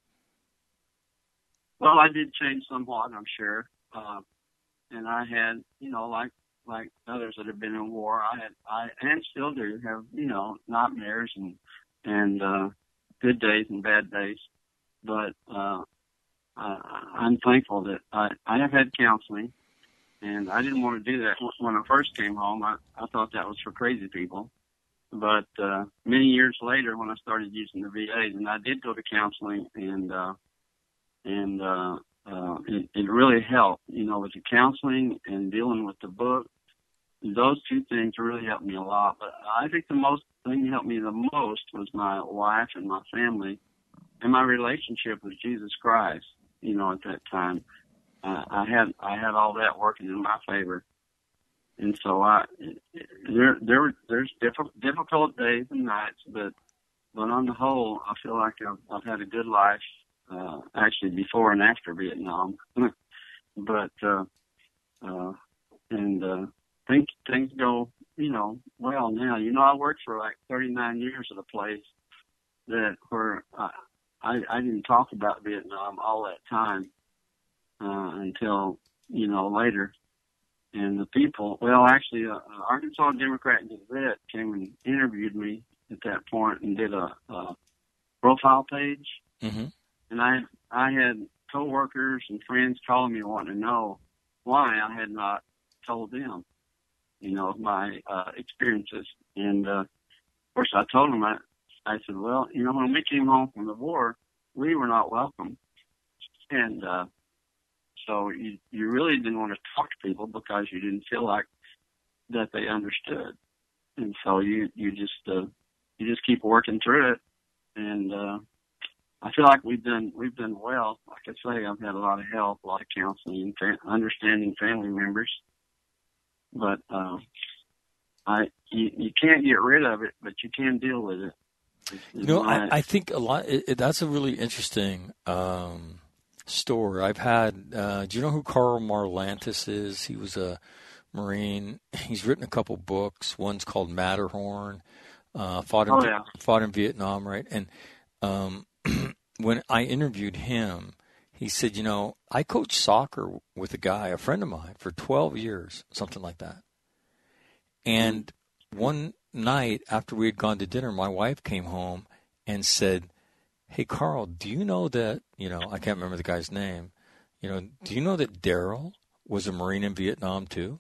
Well, I did change somewhat, I'm sure. Uh, and I had, you know, like like others that have been in war, I had, I and still do have, you know, nightmares and and uh, good days and bad days. But uh, I, I'm thankful that I I have had counseling, and I didn't want to do that when I first came home. I I thought that was for crazy people. But uh, many years later, when I started using the V A, and I did go to counseling, and uh, and uh, uh, it, it really helped, you know, with the counseling and dealing with the book. Those two things really helped me a lot. But I think the most thing that helped me the most was my wife and my family and my relationship with Jesus Christ. You know, at that time, uh, I had I had all that working in my favor, and so I there there were there's difficult difficult days and nights, but but on the whole, I feel like I've, I've had a good life. Uh, actually, before and after Vietnam, but uh, uh, and uh, things things go, you know, well now. You know, I worked for like thirty-nine years at a place that where I I, I didn't talk about Vietnam all that time uh, until you know later. And the people, well, actually, uh, Arkansas Democrat Gazette came and interviewed me at that point and did a, a profile page. Mm-hmm. And I I had coworkers and friends calling me wanting to know why I had not told them, you know, my uh, experiences. And uh, of course, I told them. I I said, well, you know, when we came home from the war, we were not welcome, and uh, so you you really didn't want to talk to people because you didn't feel like that they understood, and so you you just uh, you just keep working through it, and. Uh, I feel like we've done we've done well. Like I say, I've had a lot of help, a lot of counseling, and fa- understanding family members. But uh, I you, you can't get rid of it, but you can deal with it. It's, You know, my, I, I think a lot. It, it, that's a really interesting um, story. I've had. Uh, do you know who Carl Marlantes is? He was a Marine. He's written a couple books. One's called Matterhorn. Uh, fought in oh yeah, fought in Vietnam, right? And um, when I interviewed him, he said, you know, I coached soccer with a guy, a friend of mine, for twelve years, something like that. And one night after we had gone to dinner, my wife came home and said, hey, Carl, do you know that, you know, I can't remember the guy's name, you know, do you know that Daryl was a Marine in Vietnam too?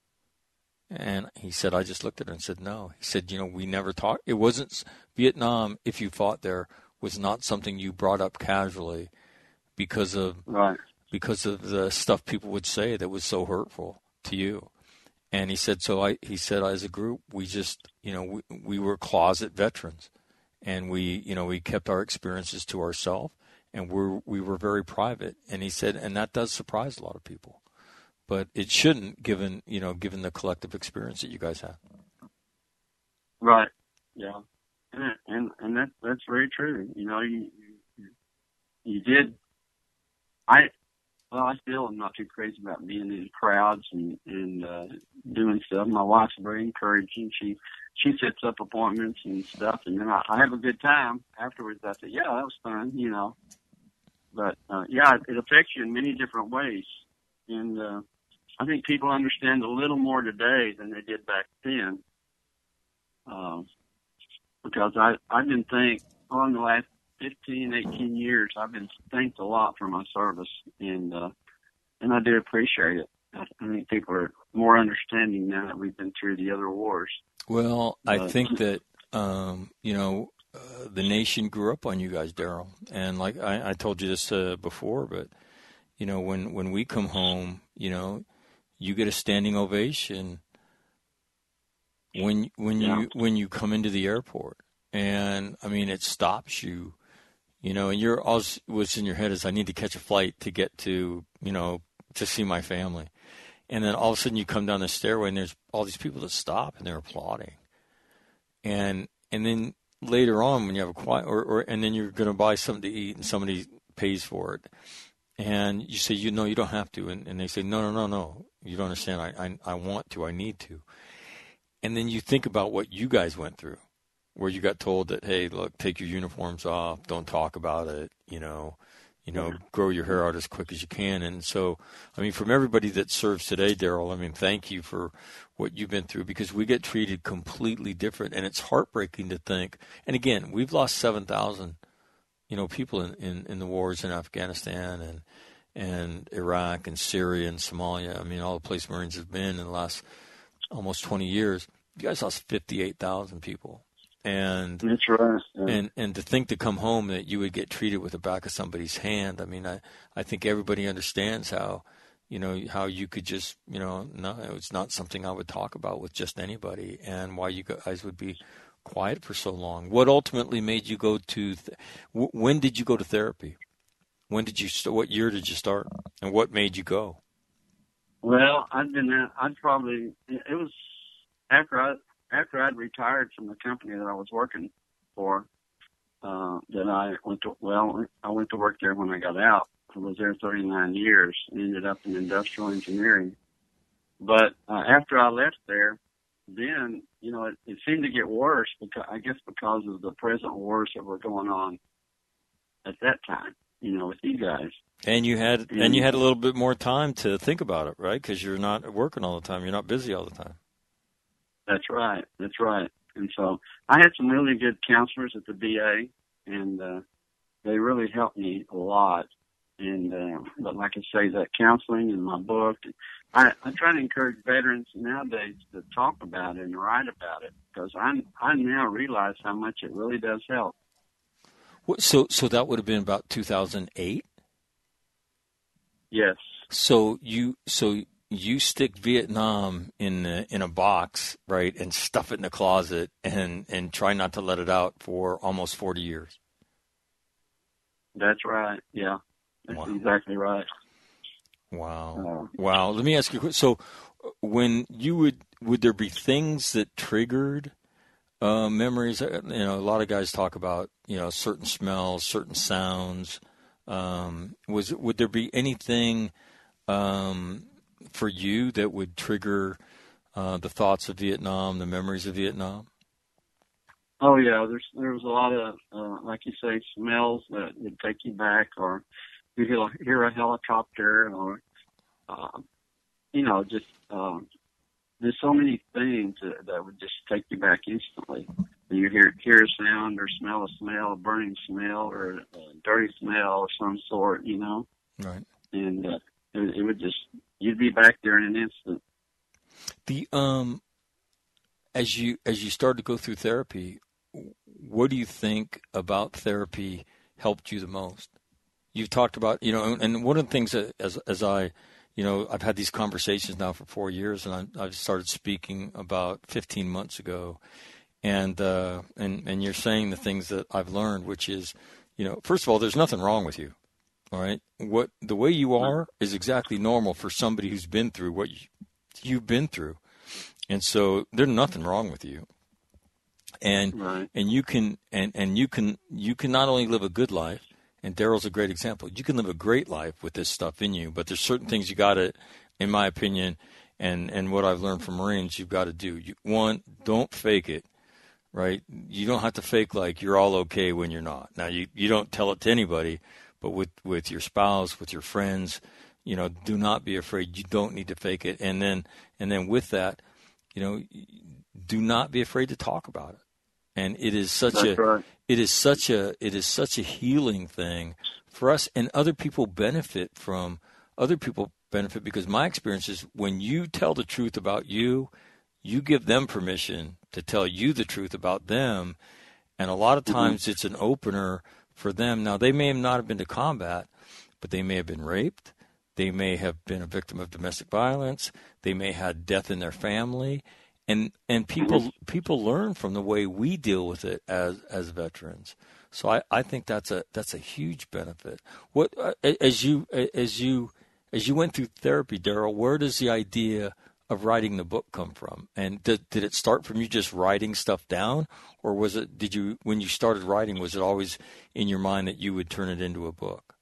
And he said, I just looked at her and said, no. He said, you know, we never talked. It wasn't Vietnam, if you fought there, was not something you brought up casually because of right. because of the stuff people would say that was so hurtful to you. And he said, so I he said, as a group, we just, you know, we, we were closet veterans, and we, you know, we kept our experiences to ourselves, and we're we were very private. And he said, and that does surprise a lot of people, but it shouldn't, given you know, given the collective experience that you guys had. Right. Yeah. And and, and that that's very true. You know, you you, you did. I well, I still am not too crazy about being in crowds and and uh, doing stuff. My wife's very encouraging. She she sets up appointments and stuff, and then I, I have a good time afterwards. I say, yeah, that was fun, you know. But uh, yeah, it, it affects you in many different ways, and uh, I think people understand a little more today than they did back then. Uh, because I I've been thanked on the last fifteen, eighteen years. I've been thanked a lot for my service, and uh, and I do appreciate it. I think people are more understanding now that we've been through the other wars. Well, I But, think that um, you know, uh, the nation grew up on you guys, Daryl. And like I, I told you this uh, before, but, you know, when, when we come home, you know, you get a standing ovation when when Yeah. you when you come into the airport. And, I mean, it stops you, you know, and you're all what's in your head is I need to catch a flight to get to, you know, to see my family. And then all of a sudden you come down the stairway and there's all these people that stop and they're applauding. And and then later on when you have a quiet, or, or and then you're going to buy something to eat and somebody pays for it. And you say, you know, you don't have to. And, and they say, no, no, no, no. You don't understand. I, I I want to. I need to. And then you think about what you guys went through, where you got told that, hey, look, take your uniforms off. Don't talk about it. You know, you know, grow your hair out as quick as you can. And so, I mean, from everybody that serves today, Daryl, I mean, thank you for what you've been through, because we get treated completely different. And it's heartbreaking to think. And again, we've lost seven thousand, you know, people in, in, in the wars in Afghanistan and and Iraq and Syria and Somalia. I mean, all the places Marines have been in the last almost twenty years. You guys lost fifty-eight thousand people. And That's right. Yeah. and and to think to come home that you would get treated with the back of somebody's hand. I mean, I, I think everybody understands how, you know, how you could just, you know, no, it's not something I would talk about with just anybody, and why you guys would be quiet for so long. What ultimately made you go to, th- when did you go to therapy? When did you, st- what year did you start? And what made you go? Well, I'd been at, I'd probably, it was after I, after I'd retired from the company that I was working for, uh, that I went to, well, I went to work there when I got out. I was there thirty-nine years, ended up in industrial engineering. But uh, after I left there, then, you know, it, it seemed to get worse, because I guess because of the present wars that were going on at that time, you know, with you guys. And you had, and, and you had a little bit more time to think about it, right? Because you're not working all the time. You're not busy all the time. That's right. That's right. And so I had some really good counselors at the V A, and uh, they really helped me a lot. And uh, but like I say, that counseling and my book, I, I try to encourage veterans nowadays to talk about it and write about it, because I I now realize how much it really does help. What, so so that would have been about two thousand eight? Yes. So you so you stick Vietnam in a, in a box, right, and stuff it in a closet, and, and try not to let it out for almost forty years. That's right. Yeah. That's Wow. exactly right. Wow. Uh, Wow. Let me ask you, so when you would, would there be things that triggered uh, memories? You know, a lot of guys talk about, you know, certain smells, certain sounds. Um, was would there be anything um, for you that would trigger uh, the thoughts of Vietnam, the memories of Vietnam? Oh yeah, there's there was a lot of uh, like you say, smells that would take you back, or you hear, hear a helicopter, or uh, you know, just um, there's so many things that, that would just take you back instantly. You hear hear a sound or smell a smell, a burning smell, or a dirty smell of some sort, you know. Right. And uh, it, it would just you'd be back there in an instant. The um, as you as you started to go through therapy, what do you think about therapy helped you the most? You've talked about, you know, and one of the things that as as I, you know, I've had these conversations now for four years, and I, I've started speaking about fifteen months ago, and uh, and and you're saying the things that I've learned, which is, you know, first of all, there's nothing wrong with you, all right. What the way you are is exactly normal for somebody who's been through what you, you've been through, and so there's nothing wrong with you. And Right. and you can and, and you can you can not only live a good life, and Daryl's a great example. You can live a great life with this stuff in you, but there's certain things you got to, in my opinion, and, and what I've learned from Marines, you've got to do. You, one, don't fake it, right? You don't have to fake like you're all okay when you're not. Now, you, you don't tell it to anybody, but with, with your spouse, with your friends, you know, do not be afraid. You don't need to fake it. And then and then with that, you know, do not be afraid to talk about it. And it is such That's a right. it is such a it is such a healing thing for us, and other people benefit from other people benefit because my experience is when you tell the truth about you, you give them permission to tell you the truth about them. And a lot of times mm-hmm. it's an opener for them. Now, they may have not have been to combat, but they may have been raped. They may have been a victim of domestic violence. They may have had death in their family. And and people mm-hmm. people learn from the way we deal with it as as veterans. So I, I think that's a that's a huge benefit. What uh, as you as you as you went through therapy, Daryl, where does the idea of writing the book come from? And did, did it start from you just writing stuff down, or was it, did you, when you started writing, was it always in your mind that you would turn it into a book?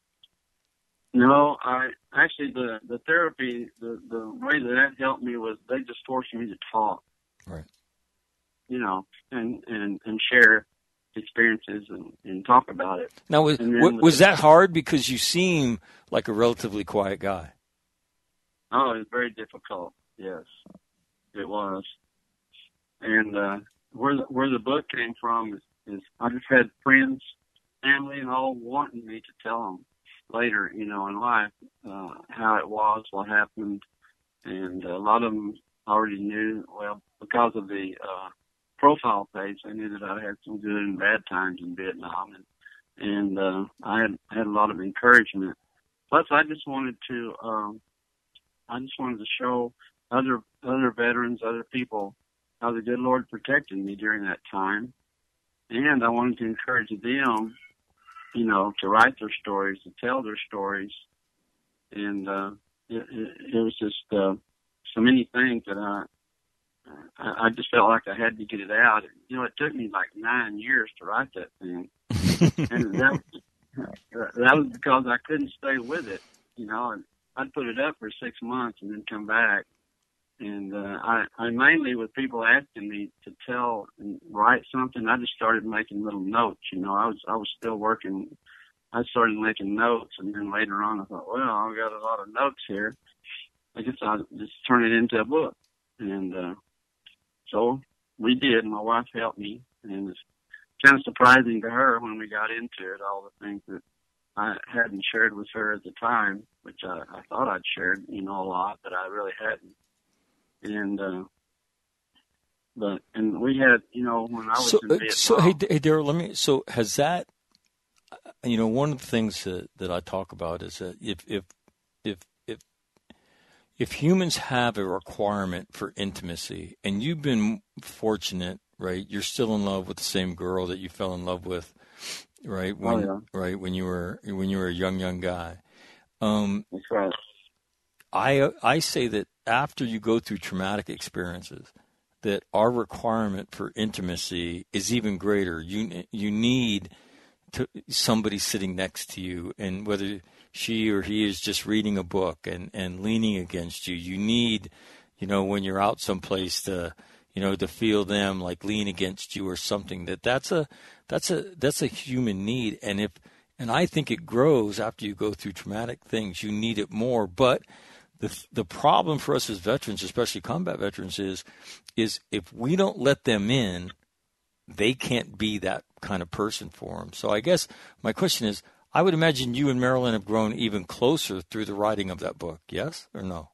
No, I actually, the, the therapy, the, the way that that helped me was they just forced me to talk. Right. You know, and, and, and share experiences and, and talk about it. Now, was, was, was that hard because you seem like a relatively quiet guy? Oh, it was very difficult. Yes, it was. And uh, where the, where the book came from is, is I just had friends, family, and all wanting me to tell them later, you know, in life, uh, how it was, what happened, and a lot of them already knew. Well, because of the uh, profile page, they knew that I had some good and bad times in Vietnam, and and uh, I had had a lot of encouragement. Plus, I just wanted to. Um, I just wanted to show other other veterans, other people, how the good Lord protected me during that time. And I wanted to encourage them, you know, to write their stories, to tell their stories. And uh, it, it, it was just uh, so many things that I, I I just felt like I had to get it out. You know, it took me like nine years to write that thing. And that, that was because I couldn't stay with it, you know, and I'd put it up for six months and then come back. And uh, I, I mainly, with people asking me to tell and write something, I just started making little notes. You know, I was I was still working. I started making notes, and then later on I thought, well, I've got a lot of notes here. I guess I'll just turn it into a book. And uh, so we did. My wife helped me, and it's kind of surprising to her when we got into it, all the things that I hadn't shared with her at the time, which I, I thought I'd shared, you know, a lot, but I really hadn't. And, uh, but, and we had, you know, when I was so, in Vietnam. So, hey, hey, Daryl, let me, so has that, you know, one of the things that, that I talk about is that if, if, if, if, if humans have a requirement for intimacy, and you've been fortunate, right, you're still in love with the same girl that you fell in love with, right? When, oh, yeah. Right when you were when you were a young young guy. Um, That's right. I I say that after you go through traumatic experiences, that our requirement for intimacy is even greater. You you need to, somebody sitting next to you, and whether she or he is just reading a book and, and leaning against you, you need, you know, when you're out someplace to, you know, to feel them like lean against you or something. That that's a That's a that's a human need, and if and I think it grows after you go through traumatic things. You need it more, but the the problem for us as veterans, especially combat veterans, is is if we don't let them in, they can't be that kind of person for them. So I guess my question is, I would imagine you and Marilyn have grown even closer through the writing of that book. Yes or no?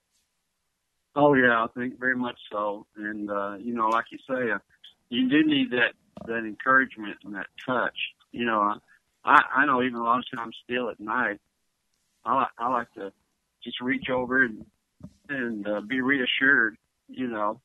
Oh yeah, I think very much so. And uh, you know, like you say, uh, you do need that. that encouragement and that touch. You know, I, I know even a lot of times still at night, I, I like to just reach over and, and uh, be reassured, you know,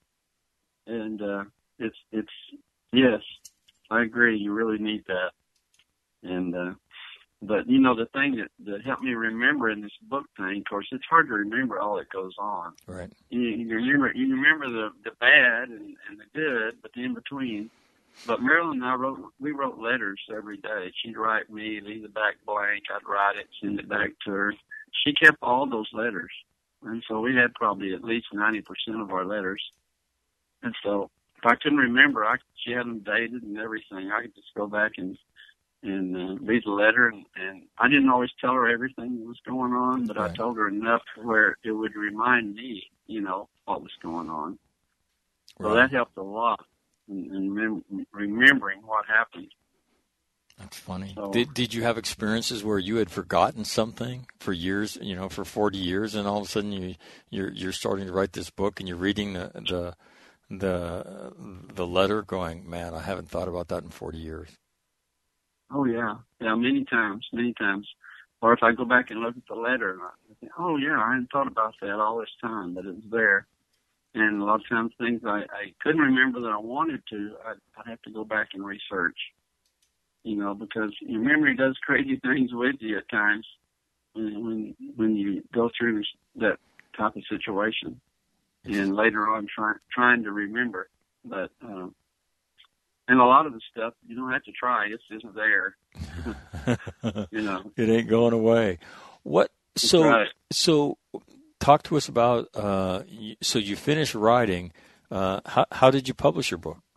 and uh, it's, it's, yes, I agree. You really need that. And, uh, but you know, the thing that, that helped me remember in this book thing, of course, it's hard to remember all that goes on. Right. You, you remember, you remember the, the bad and, and the good, but the in between. But Marilyn and I wrote, we wrote letters every day. She'd write me, leave the back blank. I'd write it, send it back to her. She kept all those letters. And so we had probably at least ninety percent of our letters. And so if I couldn't remember, I, she had them dated and everything. I could just go back and, and uh, read the letter. And, and I didn't always tell her everything that was going on, but right. I told her enough to where it would remind me, you know, what was going on. Right. So that helped a lot. And rem- remembering what happened. That's funny. So, did did you have experiences where you had forgotten something for years, you know, for forty years, and all of a sudden you you're you're starting to write this book and you're reading the the the the letter, going, man, I haven't thought about that in forty years? Oh yeah, yeah, many times, many times. Or if I go back and look at the letter, and I think, oh yeah, I hadn't thought about that all this time, but it was there. And a lot of times things I, I couldn't remember that I wanted to, I'd, I'd have to go back and research. You know, because your memory does crazy things with you at times when when, when you go through that type of situation. And later on, try, trying to remember. But uh, and a lot of the stuff you don't have to try; it's just there. You know, it ain't going away. What? So right. so, talk to us about. Uh, so you finished writing. Uh, how how did you publish your book?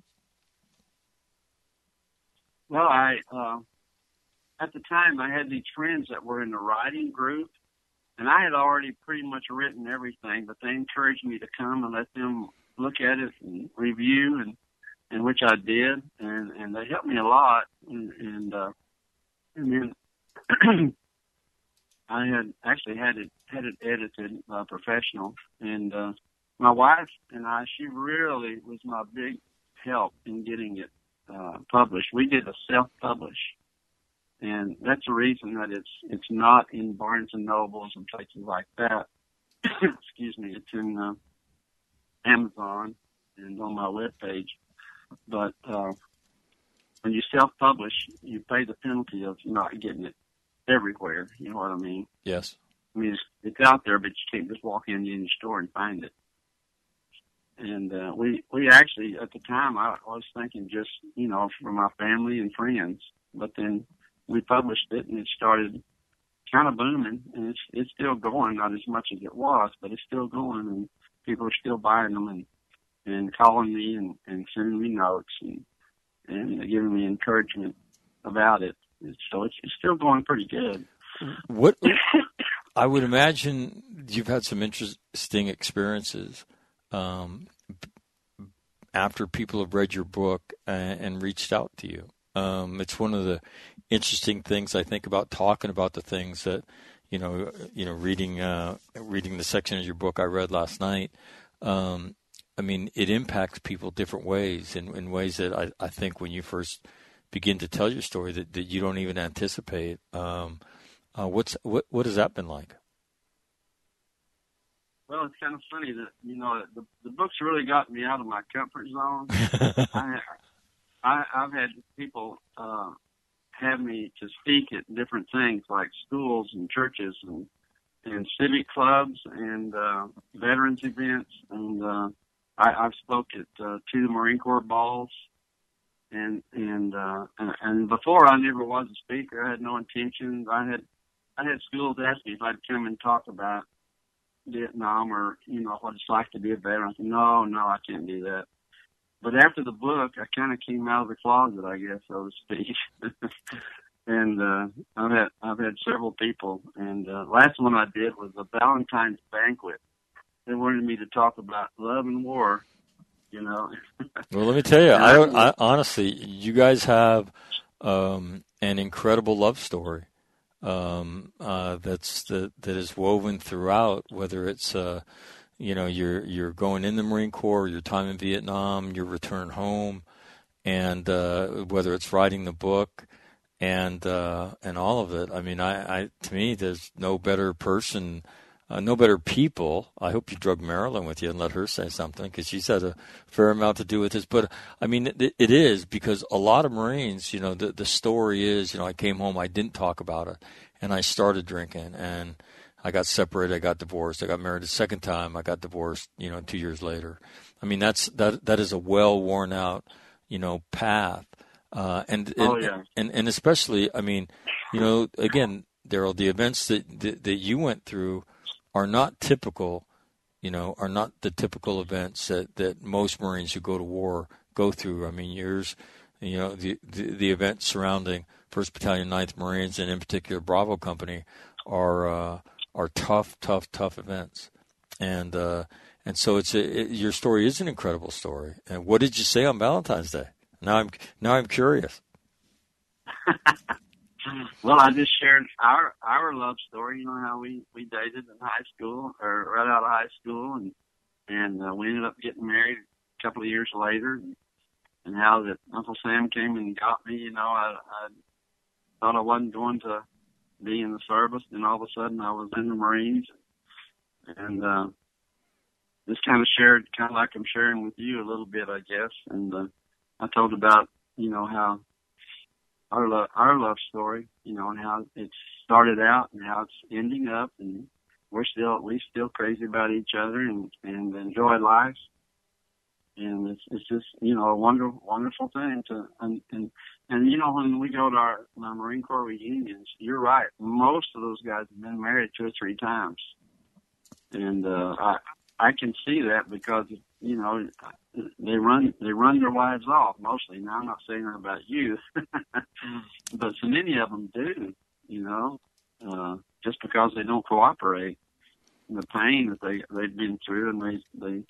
Well, I uh, at the time I had these friends that were in the writing group, and I had already pretty much written everything, but they encouraged me to come and let them look at it and review, and, and which I did, and, and they helped me a lot. And and, uh, and then I had actually had it had it edited by a professional, and uh, my wife and I, she really was my big help in getting it uh, published. We did a self-publish. And that's the reason that it's it's not in Barnes and Nobles and places like that. Excuse me, it's in uh, Amazon and on my webpage. But uh, when you self-publish, you pay the penalty of not getting it everywhere. You know what I mean? Yes. I mean, it's, it's out there, but you can't just walk in any store and find it. And uh, we we actually, at the time, I, I was thinking just, you know, for my family and friends. But then we published it, and it started kind of booming, and it's it's still going, not as much as it was, but it's still going, and people are still buying them and and calling me and, and sending me notes and and giving me encouragement about it. And so it's, it's still going pretty good. What I would imagine you've had some interesting experiences um, after people have read your book and, and reached out to you. Um, it's one of the interesting things I think about talking about the things that, you know, you know, reading uh, reading the section of your book I read last night. Um, I mean, it impacts people different ways, in, in ways that I, I think when you first begin to tell your story that, that you don't even anticipate. Um, uh, what's what what has that been like? Well, it's kind of funny that, you know, the, the book's really got me out of my comfort zone. I, I, I've had people uh, have me to speak at different things like schools and churches and and civic clubs and uh, veterans events, and uh, I, I've spoke at uh, two Marine Corps balls, and and, uh, and and before I never was a speaker. I had no intentions. I had I had schools ask me if I'd come and talk about Vietnam or, you know, what it's like to be a veteran. I said, no, no, I can't do that. But after the book, I kind of came out of the closet, I guess, so to speak. and uh, I've had I've had several people, and uh, last one I did was a Valentine's banquet. They wanted me to talk about love and war, you know. Well, let me tell you, I, don't, I honestly, you guys have um, an incredible love story um, uh, that's that that is woven throughout, whether it's. Uh, You know, you're you're going in the Marine Corps, your time in Vietnam, your return home, and uh, whether it's writing the book and uh, and all of it. I mean, I, I to me, there's no better person, uh, no better people. I hope you drug Marilyn with you and let her say something, because she's had a fair amount to do with this. But I mean, it, it is, because a lot of Marines, you know, the the story is, you know, I came home, I didn't talk about it, and I started drinking, and I got separated. I got divorced. I got married a second time. I got divorced, you know, two years later. I mean, that's that that is a well worn out, you know, path. Uh, and, oh, and, yeah. and and especially, I mean, you know, again, Daryl, the events that, that that you went through are not typical, you know, are not the typical events that, that most Marines who go to war go through. I mean, yours, you know, the the, the events surrounding First Battalion, Ninth Marines, and in particular Bravo Company are. Uh, are tough, tough, tough events. And uh, and so it's a, it, your story is an incredible story. And what did you say on Valentine's Day? Now I'm now I'm curious. Well, I just shared our our love story. You know how we, we dated in high school, or right out of high school, and and uh, we ended up getting married couple of years later, and, and how that Uncle Sam came and got me. You know, I, I thought I wasn't going to be in the service, and all of a sudden I was in the Marines, and uh, just kind of shared, kind of like I'm sharing with you a little bit, I guess. And uh, I told about, you know, how our love, our love story, you know, and how it started out and how it's ending up, and we're still, we still crazy about each other and, and enjoy life. And it's, it's just, you know, a wonderful, wonderful thing to, and, and, and, you know, when we go to our, our Marine Corps reunions, you're right. Most of those guys have been married two or three times. And, uh, I, I can see that because, you know, they run, they run their wives off mostly. Now, I'm not saying that about you, but so many of them do, you know, uh, just because they don't cooperate. The pain that they, they've been through, and they, they,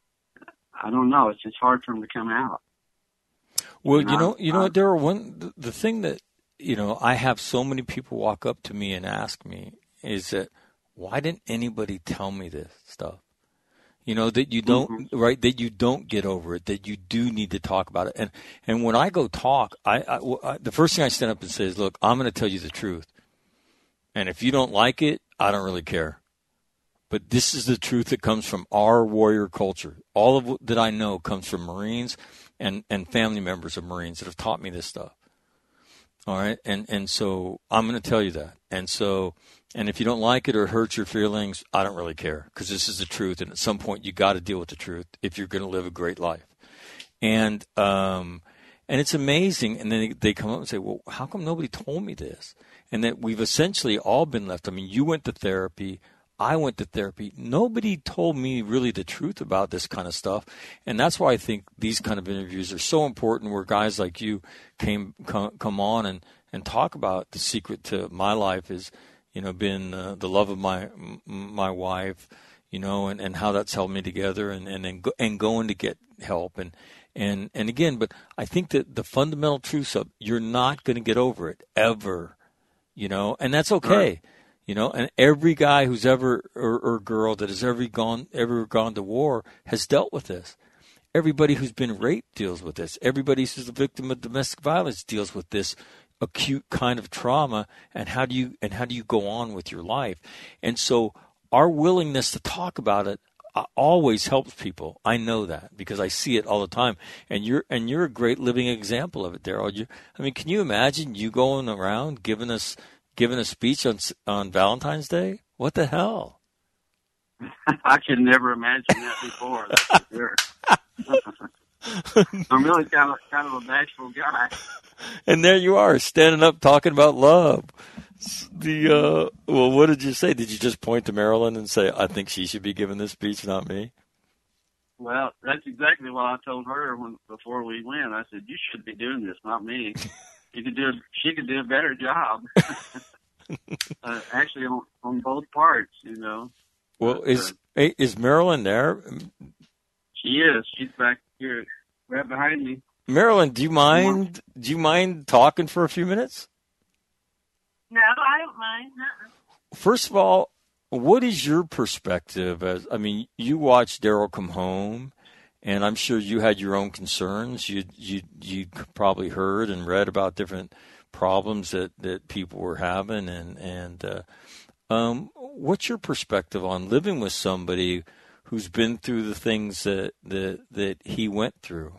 I don't know, it's just hard for them to come out. Well, you know, you know what, Daryl, one, the, the thing that, you know, I have so many people walk up to me and ask me is that, why didn't anybody tell me this stuff? You know, that you don't, mm-hmm. right, that you don't get over it, that you do need to talk about it. And, and when I go talk, I, I, I the first thing I stand up and say is, look, I'm going to tell you the truth. And if you don't like it, I don't really care. But this is the truth that comes from our warrior culture. All of that I know comes from Marines and, and family members of Marines that have taught me this stuff. All right? And and so I'm going to tell you that. And so, and if you don't like it or it hurts your feelings, I don't really care, because this is the truth. And at some point, you got to deal with the truth if you're going to live a great life. And um, and it's amazing. And then they, they come up and say, well, how come nobody told me this? And that we've essentially all been left. I mean, you went to therapy. I went to therapy. Nobody told me really the truth about this kind of stuff. And that's why I think these kind of interviews are so important, where guys like you came come, come on and, and talk about the secret to my life is, you know, being uh, the love of my my wife, you know, and, and how that's held me together, and, and, and, go, and going to get help. And, and, and again, but I think that the fundamental truth of you're not going to get over it ever, you know, and that's okay. Right. You know, and every guy who's ever, or, or girl that has ever gone, ever gone to war has dealt with this. Everybody who's been raped deals with this. Everybody who's a victim of domestic violence deals with this acute kind of trauma. And how do you, and how do you go on with your life? And so our willingness to talk about it always helps people. I know that because I see it all the time. And you're, and you're a great living example of it, Daryl. You, I mean, can you imagine you going around giving us, giving a speech on on Valentine's Day? What the hell? I could never imagine that before. That's for sure. I'm really kind of kind of a bashful guy. And there you are, standing up talking about love. The uh, well, what did you say? Did you just point to Marilyn and say, "I think she should be giving this speech, not me"? Well, that's exactly what I told her when before we went. I said, "You should be doing this, not me." You could do a, she could do a better job. uh, actually, on, on both parts, you know. Well, but, is uh, is Marilyn there? She is. She's back here, right behind me. Marilyn, do you mind? Do you mind talking for a few minutes? No, I don't mind. Uh-uh. First of all, what is your perspective? As I mean, you watched Daryl come home. And I'm sure you had your own concerns. You you you probably heard and read about different problems that, that people were having. And and uh, um, what's your perspective on living with somebody who's been through the things that that, that he went through?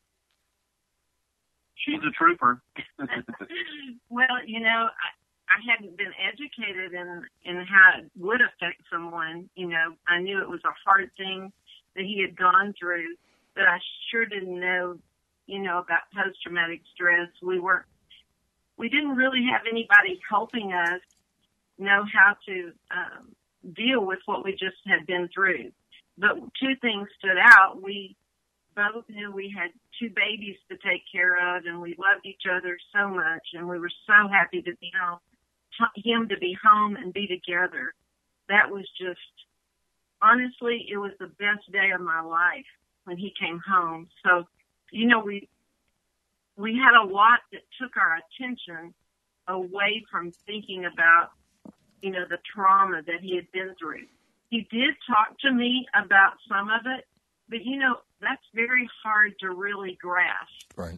She's a trooper. Well, you know, I, I hadn't been educated in in how it would affect someone. You know, I knew it was a hard thing that he had gone through, but I sure didn't know, you know, about post-traumatic stress. We weren't, we didn't really have anybody helping us know how to um, deal with what we just had been through. But two things stood out. We both knew we had two babies to take care of, and we loved each other so much, and we were so happy to be home, him to be home and be together. That was just, honestly, it was the best day of my life when he came home. So, you know, we we had a lot that took our attention away from thinking about, you know, the trauma that he had been through. He did talk to me about some of it, But, you know, that's very hard to really grasp. Right.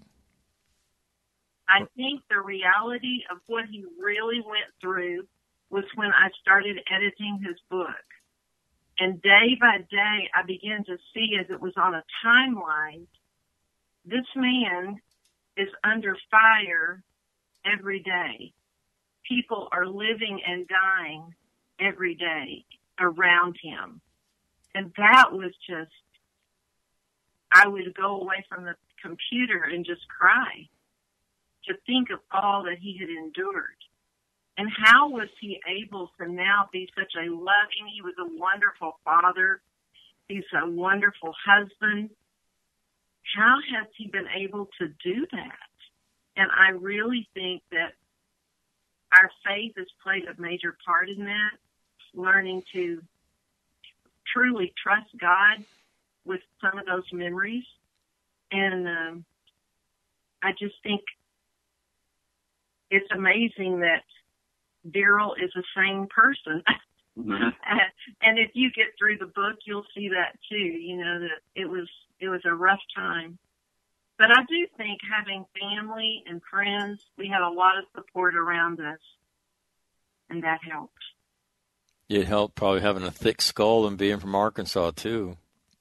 I think the reality of what he really went through was when I started editing his book. And day by day, I began to see, as it was on a timeline, this man is under fire every day. People are living and dying every day around him. And that was just, I would go away from the computer and just cry to think of all that he had endured. And how was he able to now be such a loving, he was a wonderful father, he's a wonderful husband. How has he been able to do that? And I really think that our faith has played a major part in that, learning to truly trust God with some of those memories. And um, I just think it's amazing that Daryl is the same person. Mm-hmm. And if you get through the book, you'll see that too, you know, that it was it was a rough time. But I do think having family and friends, we had a lot of support around us, and that helped. It helped probably having a thick skull and being from Arkansas, too.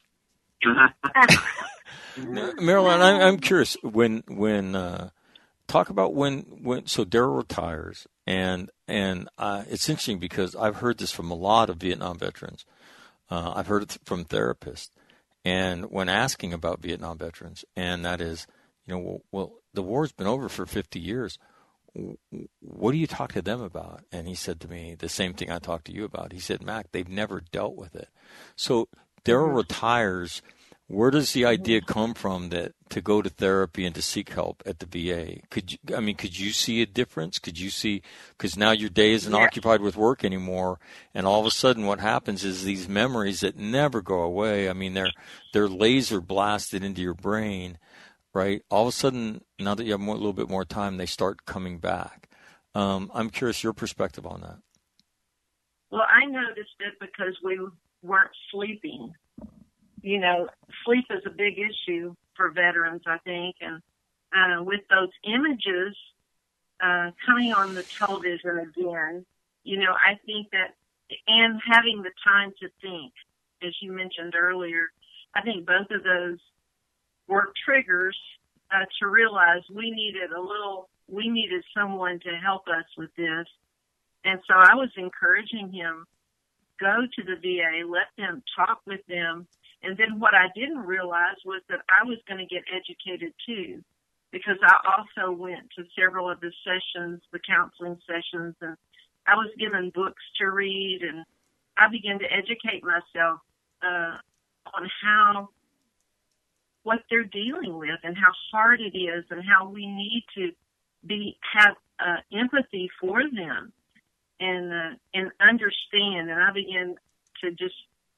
Marilyn, I'm, I'm curious, when, when uh, talk about when, when so Daryl retires, and and uh, it's interesting because I've heard this from a lot of Vietnam veterans. Uh, I've heard it from therapists. And when asking about Vietnam veterans, and that is, you know, well, well, the war's been over for fifty years. What do you talk to them about? And he said to me the same thing I talked to you about. He said, Mac, they've never dealt with it. So Daryl retires. Where does the idea come from that to go to therapy and to seek help at the V A? Could you, I mean, could you see a difference? Could you see, because now your day isn't yeah. occupied with work anymore, and all of a sudden what happens is these memories that never go away, I mean, they're they're laser blasted into your brain, right? All of a sudden, now that you have more, a little bit more time, they start coming back. Um, I'm curious your perspective on that. Well, I noticed it because we weren't sleeping. You know, sleep is a big issue for veterans, I think, and uh, with those images uh, coming on the television again, you know, I think that, and having the time to think, as you mentioned earlier, I think both of those were triggers uh, to realize we needed a little, we needed someone to help us with this. And so I was encouraging him, go to the V A, let them talk with them. And then what I didn't realize was that I was going to get educated too, because I also went to several of the sessions, the counseling sessions, and I was given books to read, and I began to educate myself uh, on how, what they're dealing with and how hard it is and how we need to be, have uh, empathy for them and, uh, and understand. And I began to just,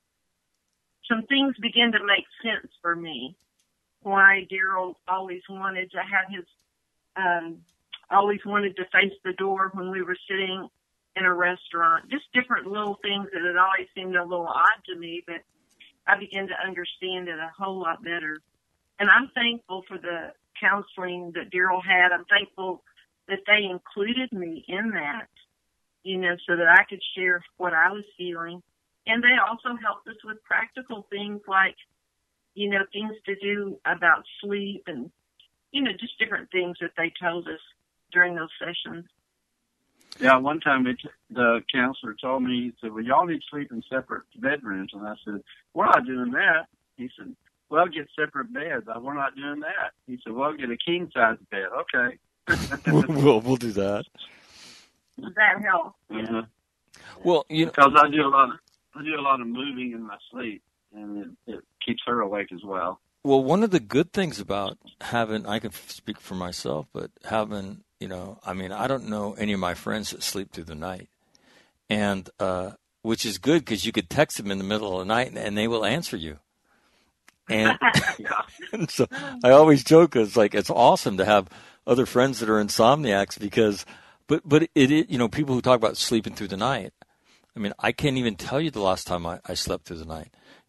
some things begin to make sense for me. Why Daryl always wanted to have his, um, always wanted to face the door when we were sitting in a restaurant. Just different little things that had always seemed a little odd to me, but I began to understand it a whole lot better. And I'm thankful for the counseling that Daryl had. I'm thankful that they included me in that, you know, so that I could share what I was feeling. And they also helped us with practical things like, you know, things to do about sleep and, you know, just different things that they told us during those sessions. Yeah, one time it, the counselor told me, he said, well, y'all need to sleep in separate bedrooms. And I said, we're not doing that. He said, well, get separate beds. We're not doing that. He said, well, get a king-size bed. Okay. we'll, we'll do that. That helps. Uh-huh. Well, you know, because I do a lot of, I do a lot of moving in my sleep, and it, it keeps her awake as well. Well, one of the good things about having, I can speak for myself, but having, you know, I mean, I don't know any of my friends that sleep through the night, and uh, which is good because you could text them in the middle of the night and, and they will answer you. And, and so I always joke, it's like, it's awesome to have other friends that are insomniacs because, but, but it, it, you know, people who talk about sleeping through the night, I mean, I can't even tell you the last time I, I slept through the night.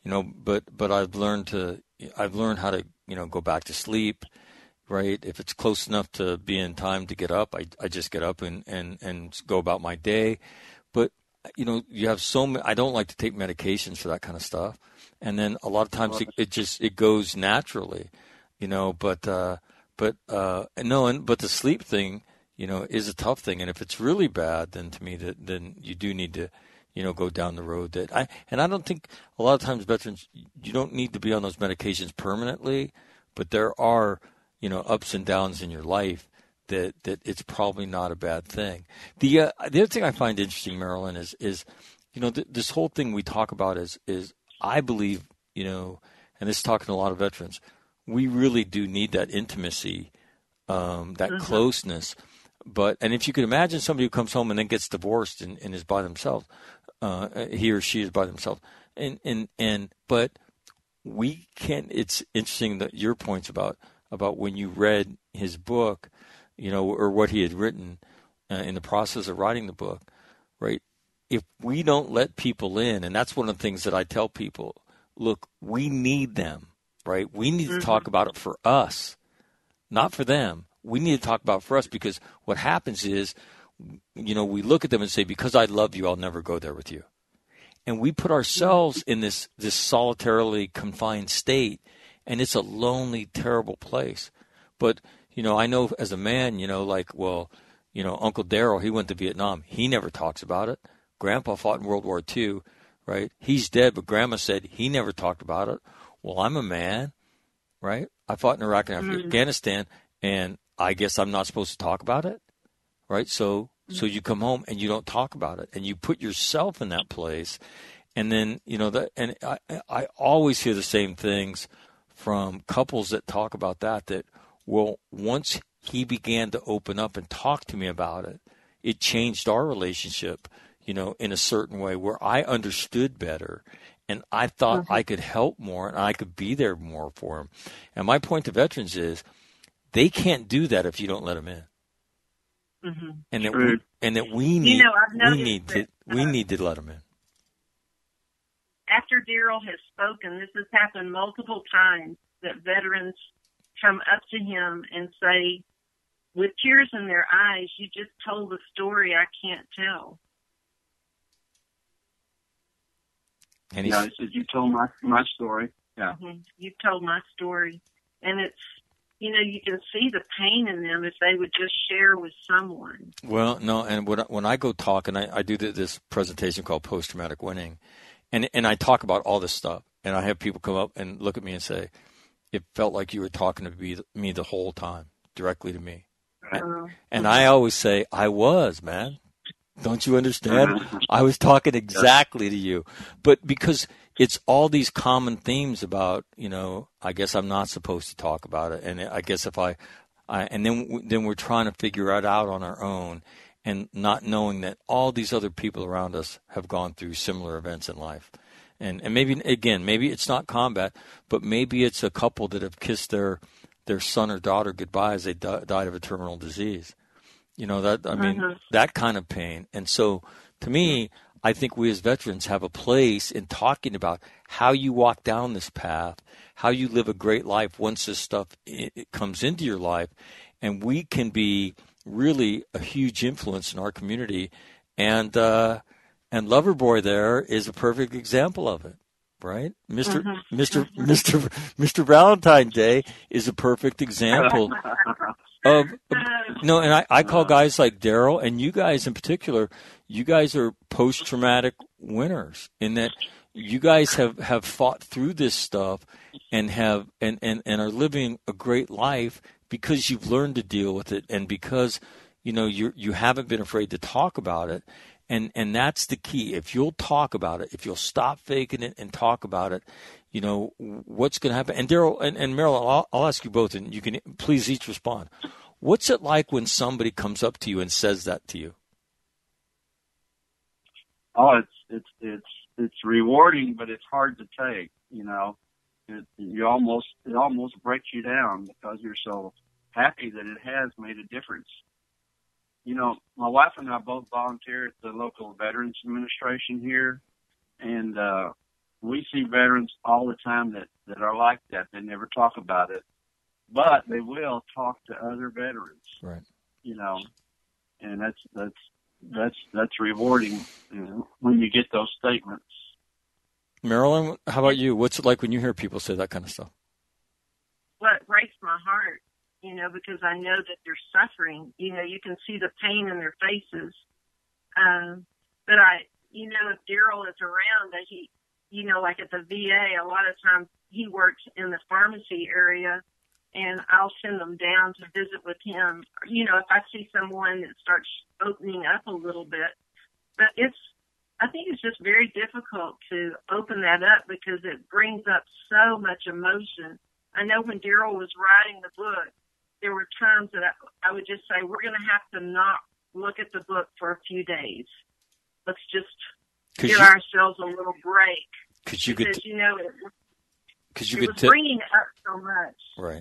you know, but but I've learned to I've learned how to, you know, go back to sleep, right? If it's close enough to be in time to get up, I I just get up and and and go about my day. But you know, you have so many. I don't like to take medications for that kind of stuff, and then a lot of times it, it just it goes naturally, you know. But uh, but uh, no, and but the sleep thing, you know, is a tough thing. And if it's really bad, then to me, that then you do need to, you know, go down the road that I and I don't think a lot of times veterans, you don't need to be on those medications permanently, but there are, you know, ups and downs in your life that that it's probably not a bad thing. The uh, the other thing I find interesting, Marilyn, is is you know th- this whole thing we talk about is is I believe, you know, and this is talking to a lot of veterans, we really do need that intimacy, um, that mm-hmm. closeness. But and if you could imagine somebody who comes home and then gets divorced and, and is by themselves, uh, he or she is by themselves, and and and but we can't. It's interesting that your points about about when you read his book, you know, or what he had written uh, in the process of writing the book, right? If we don't let people in, and that's one of the things that I tell people, look, we need them, right? We need mm-hmm. to talk about it for us, not for them. We need to talk about it for us, because what happens is, you know, we look at them and say, because I love you, I'll never go there with you. And we put ourselves in this, this solitarily confined state, and it's a lonely, terrible place. But you know, I know as a man, you know, like, well, you know, Uncle Daryl, he went to Vietnam. He never talks about it. Grandpa fought in World War Two, right? He's dead, but Grandma said he never talked about it. Well, I'm a man, right? I fought in Iraq and mm-hmm. Afghanistan, and I guess I'm not supposed to talk about it, right? So, mm-hmm. so you come home and you don't talk about it, and you put yourself in that place, and then, you know, that, and I, I always hear the same things from couples that talk about that, that, well, once he began to open up and talk to me about it, it changed our relationship, you know, in a certain way where I understood better, and I thought mm-hmm. I could help more and I could be there more for him. And my point to veterans is they can't do that if you don't let them in. Mm-hmm. And that we, and that we need, you know, we need to, that, uh, we need to let them in. After Daryl has spoken, this has happened multiple times, that veterans come up to him and say, with tears in their eyes, you just told a story I can't tell. And yeah, he said, you told my my story. Yeah. Mm-hmm. You told my story. And it's, you know, you can see the pain in them if they would just share with someone. Well, no, and when, when I go talk, and I, I do this presentation called Post-Traumatic Winning, and and I talk about all this stuff, and I have people come up and look at me and say, it felt like you were talking to me, me the whole time, directly to me. And, and I always say, I was, man. Don't you understand? I was talking exactly to you. But because it's all these common themes about, you know, I guess I'm not supposed to talk about it. And I guess if I, I and then then we're trying to figure it out on our own, and not knowing that all these other people around us have gone through similar events in life. And and maybe, again, maybe it's not combat, but maybe it's a couple that have kissed their their son or daughter goodbye as they di- died of a terminal disease. You know, that, I mean, mm-hmm. that kind of pain. And so, to me, I think we as veterans have a place in talking about how you walk down this path, how you live a great life once this stuff it, it comes into your life. And we can be really a huge influence in our community. And, uh, And Loverboy there is a perfect example of it, right? Mister Mm-hmm. Mister Mister Mister Valentine Day is a perfect example of, of no. And I, I call guys like Daryl and you guys in particular, you guys are post-traumatic winners in that you guys have, have fought through this stuff and have and, and, and are living a great life because you've learned to deal with it, and because you know you you haven't been afraid to talk about it. And and that's the key. If you'll talk about it, if you'll stop faking it and talk about it, you know, what's going to happen. And Daryl and, and Marilyn, I'll, I'll ask you both, and you can please each respond. What's it like when somebody comes up to you and says that to you? Oh, it's it's it's it's rewarding, but it's hard to take. You know, it, you almost it almost breaks you down because you're so happy that it has made a difference. You know, my wife and I both volunteer at the local Veterans Administration here, and uh, we see veterans all the time that, that are like that. They never talk about it, but they will talk to other veterans. Right. You know, and that's that's that's that's rewarding, you know, when you get those statements. Marilyn, how about you? What's it like when you hear people say that kind of stuff? Well, it breaks my heart, you know, because I know that they're suffering. You know, you can see the pain in their faces. Um, but I, you know, if Daryl is around, that he, you know, like at the V A, a lot of times he works in the pharmacy area, and I'll send them down to visit with him. You know, if I see someone that starts opening up a little bit, but it's, I think it's just very difficult to open that up because it brings up so much emotion. I know when Daryl was writing the book, there were times that I, I would just say, we're going to have to not look at the book for a few days. Let's just give you, ourselves a little break. Because you because, could, you know, it, cause you it could was t- bringing up so much. Right.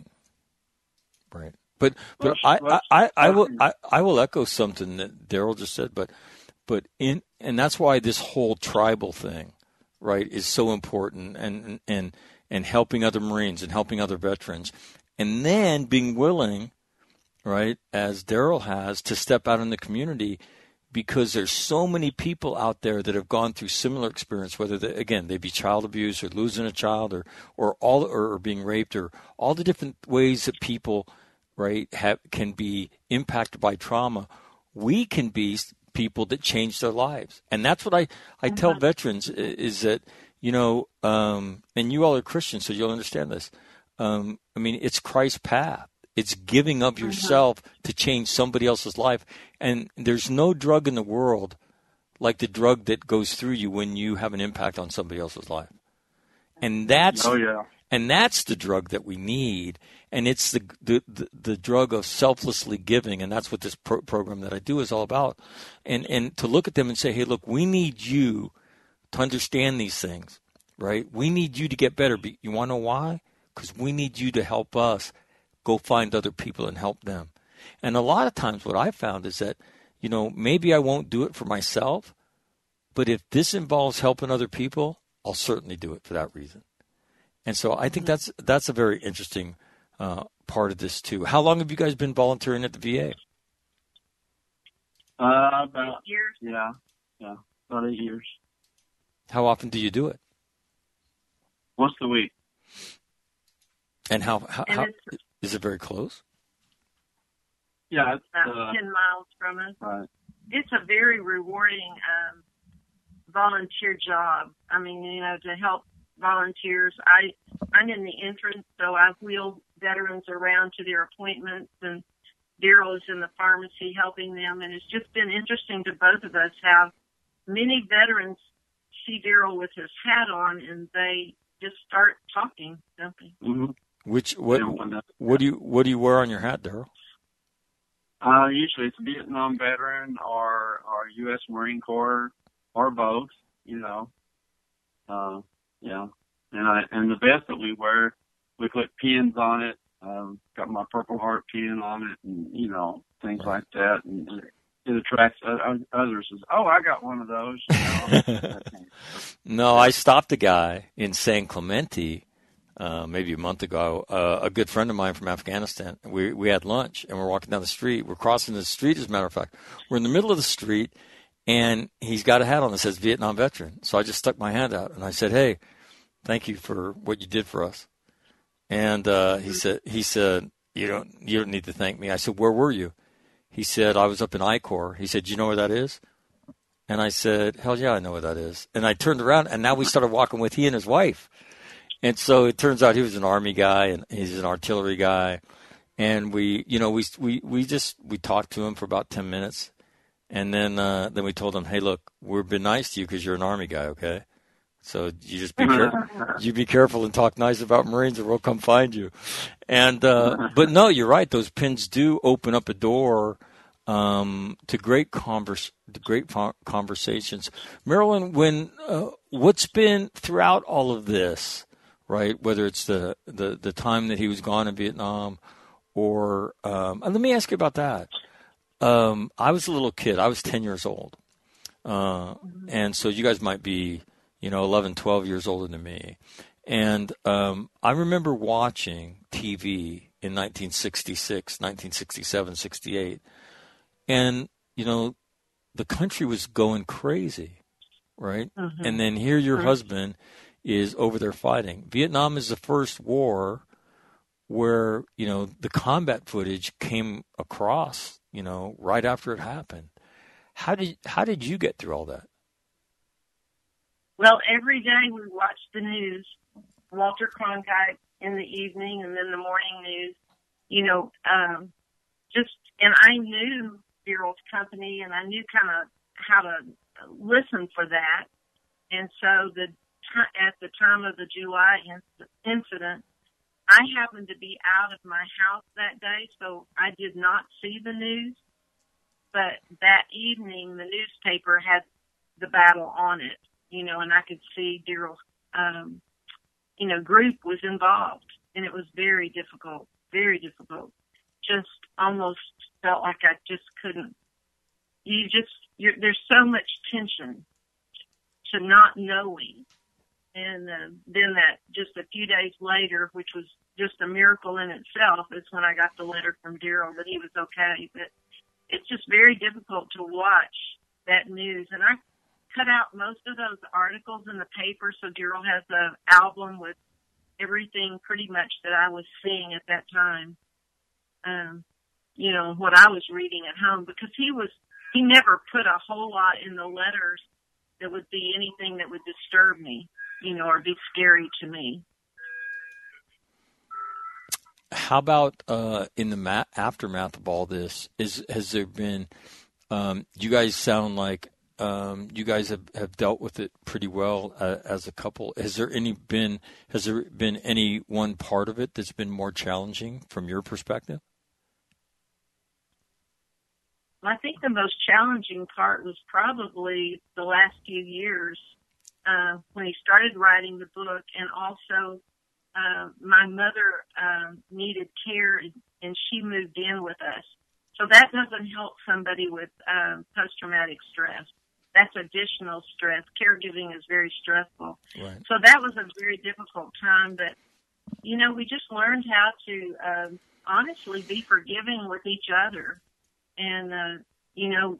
Right. But but Let's- I, let's- I, I, I will I, I will echo something that Daryl just said, but but in and that's why this whole tribal thing, right, is so important, and and and helping other Marines and helping other veterans, and then being willing, right, as Daryl has, to step out in the community, because there's so many people out there that have gone through similar experience, whether they, again they be child abuse or losing a child or or all or being raped or all the different ways that people, right, have can be impacted by trauma. We can be people that change their lives, and that's what I I tell Mm-hmm. veterans is that, you know, um, and you all are Christians, so you'll understand this. Um, I mean, it's Christ's path. It's giving up yourself mm-hmm. to change somebody else's life. And there's no drug in the world like the drug that goes through you when you have an impact on somebody else's life. And that's Oh, yeah. and that's the drug that we need. And it's the the, the, the drug of selflessly giving. And that's what this pro- program that I do is all about. And and to look at them and say, hey, look, we need you to understand these things, right? We need you to get better. But you want to know why? Because we need you to help us go find other people and help them. And a lot of times what I found is that, you know, maybe I won't do it for myself, but if this involves helping other people, I'll certainly do it for that reason. And so I think that's that's a very interesting uh, part of this too. How long have you guys been volunteering at the V A? Uh, about, Years. yeah, yeah, about eight years. How often do you do it? Once a week. And how, how, And how it's is it very close? Yeah, it's, about uh, ten miles from us. right. It's a very rewarding um, volunteer job. I mean, you know, to help volunteers. I, I'm in the entrance, so I wheel veterans around to their appointments, and Daryl is in the pharmacy helping them. And it's just been interesting to both of us how many veterans see Daryl with his hat on, and they just start talking, don't they? Mm-hmm. Which what Yeah, what do you what do you wear on your hat, Daryl? Uh, usually it's Vietnam veteran or, or U S Marine Corps or both, you know. Uh, yeah. And I, and the vest that we wear, we put pins on it. Um, got my Purple Heart pin on it, and, you know, things like that. And it attracts others. Says, oh, I got one of those. You know? No, I stopped a guy in San Clemente uh, maybe a month ago. Uh, a good friend of mine from Afghanistan. We we had lunch, and we're walking down the street. We're crossing the street, as a matter of fact. We're in the middle of the street, and he's got a hat on that says Vietnam veteran. So I just stuck my hand out, and I said, hey, thank you for what you did for us. And uh, he said, he said, you don't you don't need to thank me. I said, where were you? He said, I was up in I Corps. He said, do you know where that is? And I said, hell yeah, I know where that is. And I turned around, and now we started walking with he and his wife. And so it turns out he was an Army guy, and he's an artillery guy. And we, you know, we we we just we talked to him for about ten minutes, and then uh, then we told him, hey, look, we've been nice to you because you're an Army guy, okay? So you just be careful. You be careful and talk nice about Marines, or we'll come find you. And uh, but no, you're right. Those pins do open up a door um, to great converse, to great conversations. Marilyn, when uh, what's been throughout all of this, right? Whether it's the, the, the time that he was gone in Vietnam, or um, and let me ask you about that. Um, I was a little kid. I was ten years old, uh, and so you guys might be, you know, eleven, twelve years older than me. And um, I remember watching T V in nineteen sixty-six, nineteen sixty-seven, sixty-eight. And, you know, the country was going crazy, right? Mm-hmm. And then here your mm-hmm. husband is over there fighting. Vietnam is the first war where, you know, the combat footage came across, you know, right after it happened. How did how did you get through all that? Well, every day we watched the news, Walter Cronkite in the evening and then the morning news, you know, um, just, and I knew Daryl's company and I knew kind of how to listen for that. And so the at the time of the July incident, I happened to be out of my house that day, so I did not see the news. But that evening, the newspaper had the battle on it, you know, and I could see Daryl's, um, you know, group was involved, and it was very difficult, very difficult. Just almost felt like I just couldn't. You just, you're, there's so much tension to not knowing. And uh, then that just a few days later, which was just a miracle in itself, is when I got the letter from Daryl that he was okay. But it's just very difficult to watch that news. And I cut out most of those articles in the paper, so Daryl has an album with everything pretty much that I was seeing at that time. Um, you know, what I was reading at home, because he was, he never put a whole lot in the letters that would be anything that would disturb me, you know, or be scary to me. How about uh, in the ma- aftermath of all this? Is has there been? Um, you guys sound like um, you guys have, have dealt with it pretty well uh, as a couple. Has there any been? Has there been any one part of it that's been more challenging from your perspective? I think the most challenging part was probably the last few years uh, when he started writing the book, and also uh, my mother um, needed care, and she moved in with us. So that doesn't help somebody with um, post-traumatic stress. That's additional stress. Caregiving is very stressful. Right. So that was a very difficult time, but, you know, we just learned how to um, honestly be forgiving with each other. And, uh, you know,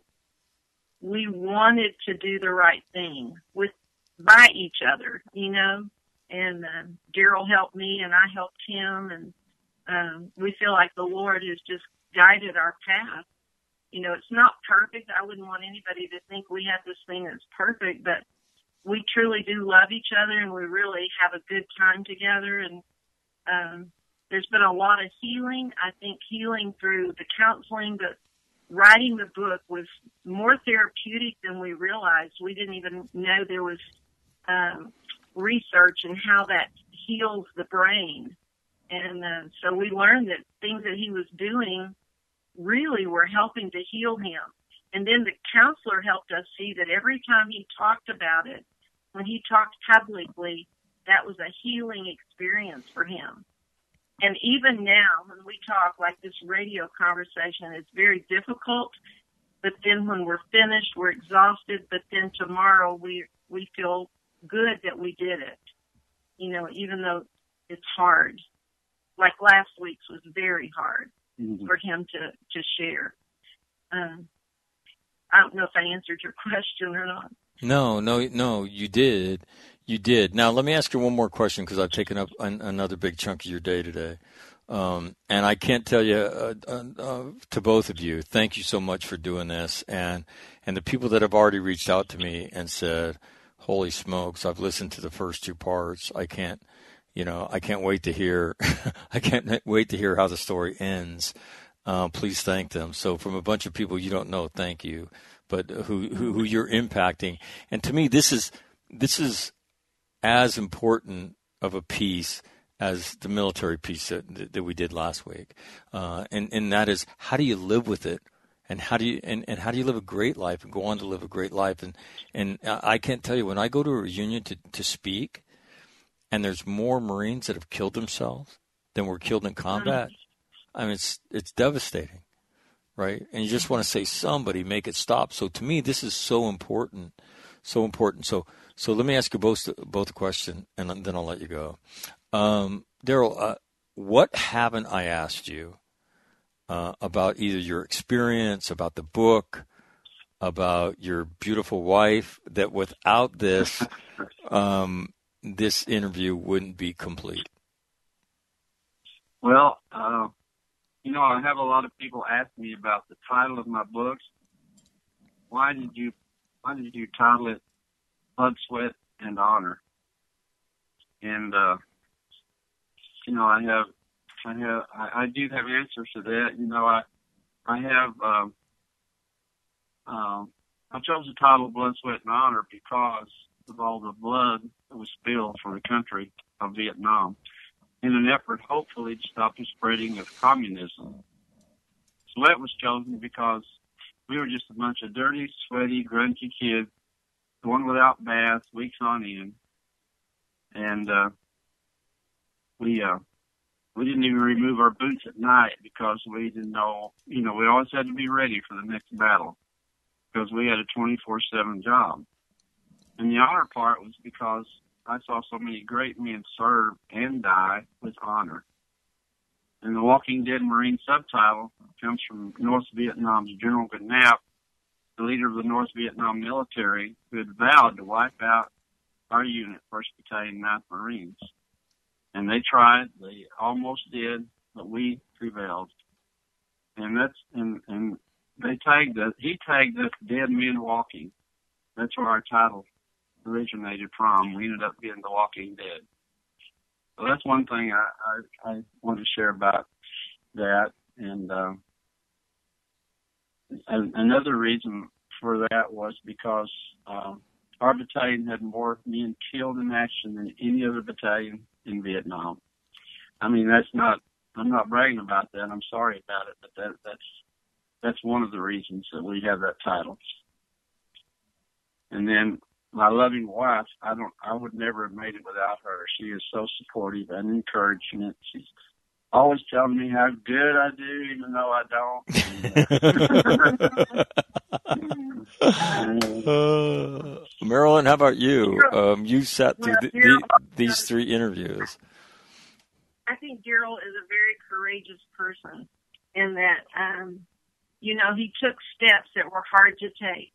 we wanted to do the right thing with by each other, you know, and uh, Daryl helped me and I helped him. And um, we feel like the Lord has just guided our path. You know, it's not perfect. I wouldn't want anybody to think we have this thing that's perfect, but we truly do love each other and we really have a good time together. And um, there's been a lot of healing. I think healing through the counseling, but writing the book was more therapeutic than we realized. We didn't even know there was um, research and how that heals the brain. And uh, so we learned that things that he was doing really were helping to heal him. And then the counselor helped us see that every time he talked about it, when he talked publicly, that was a healing experience for him. And even now, when we talk like this radio conversation, it's very difficult. But then when we're finished, we're exhausted. But then tomorrow, we we feel good that we did it. You know, even though it's hard. Like last week's was very hard mm-hmm. for him to to share. Um, I don't know if I answered your question or not. No, no, no, you did. You did. Now, let me ask you one more question because I've taken up an, another big chunk of your day today. Um, and I can't tell you uh, uh, uh, to both of you, thank you so much for doing this. And, and the people that have already reached out to me and said, holy smokes, I've listened to the first two parts. I can't, you know, I can't wait to hear, I can't wait to hear how the story ends. Uh, please thank them. So from a bunch of people you don't know, thank you, but who, who, who you're impacting. And to me, this is, this is, as important of a piece as the military piece that, that we did last week. Uh, and, and that is, how do you live with it? And how do you, and, and how do you live a great life and go on to live a great life? And, and I can't tell you, when I go to a reunion to, to speak and there's more Marines that have killed themselves than were killed in combat, I mean, it's, it's devastating, right? And you just want to say, somebody make it stop. So to me, this is so important. so important. So, so let me ask you both both a question, and then I'll let you go. Um, Daryl, uh, what haven't I asked you uh, about either your experience, about the book, about your beautiful wife, that without this, um, this interview wouldn't be complete? Well, uh, you know, I have a lot of people ask me about the title of my books. Why did you, why did you title it Blood, Sweat, and Honor? And, uh, you know, I have, I have, I, I do have answers to that. You know, I, I have, um, um, I chose the title Blood, Sweat, and Honor because of all the blood that was spilled for the country of Vietnam in an effort, hopefully, to stop the spreading of communism. Sweat was chosen because we were just a bunch of dirty, sweaty, grungy kids going without baths weeks on end. And, uh, we, uh, we didn't even remove our boots at night because we didn't know, you know, we always had to be ready for the next battle because we had a twenty-four seven job. And the honor part was because I saw so many great men serve and die with honor. And the Walking Dead Marine subtitle comes from North Vietnam's General Knapp, the leader of the North Vietnam military, who had vowed to wipe out our unit, first Battalion, ninth Marines. And they tried, they almost did, but we prevailed. And that's, and, and they tagged us, he tagged us Dead Men Walking. That's where our title originated from. We ended up being The Walking Dead. So that's one thing I, I, I want to share about that. And, uh, and another reason for that was because, uh, our battalion had more men killed in action than any other battalion in Vietnam. I mean, that's not, I'm not bragging about that. I'm sorry about it, but that, that's, that's one of the reasons that we have that title. And then my loving wife, I don't, I would never have made it without her. She is so supportive and encouraging. She's always telling me how good I do, even though I don't. uh, Marilyn, how about you? Um, you sat through the, the, these three interviews. I think Daryl is a very courageous person in that, um, you know, he took steps that were hard to take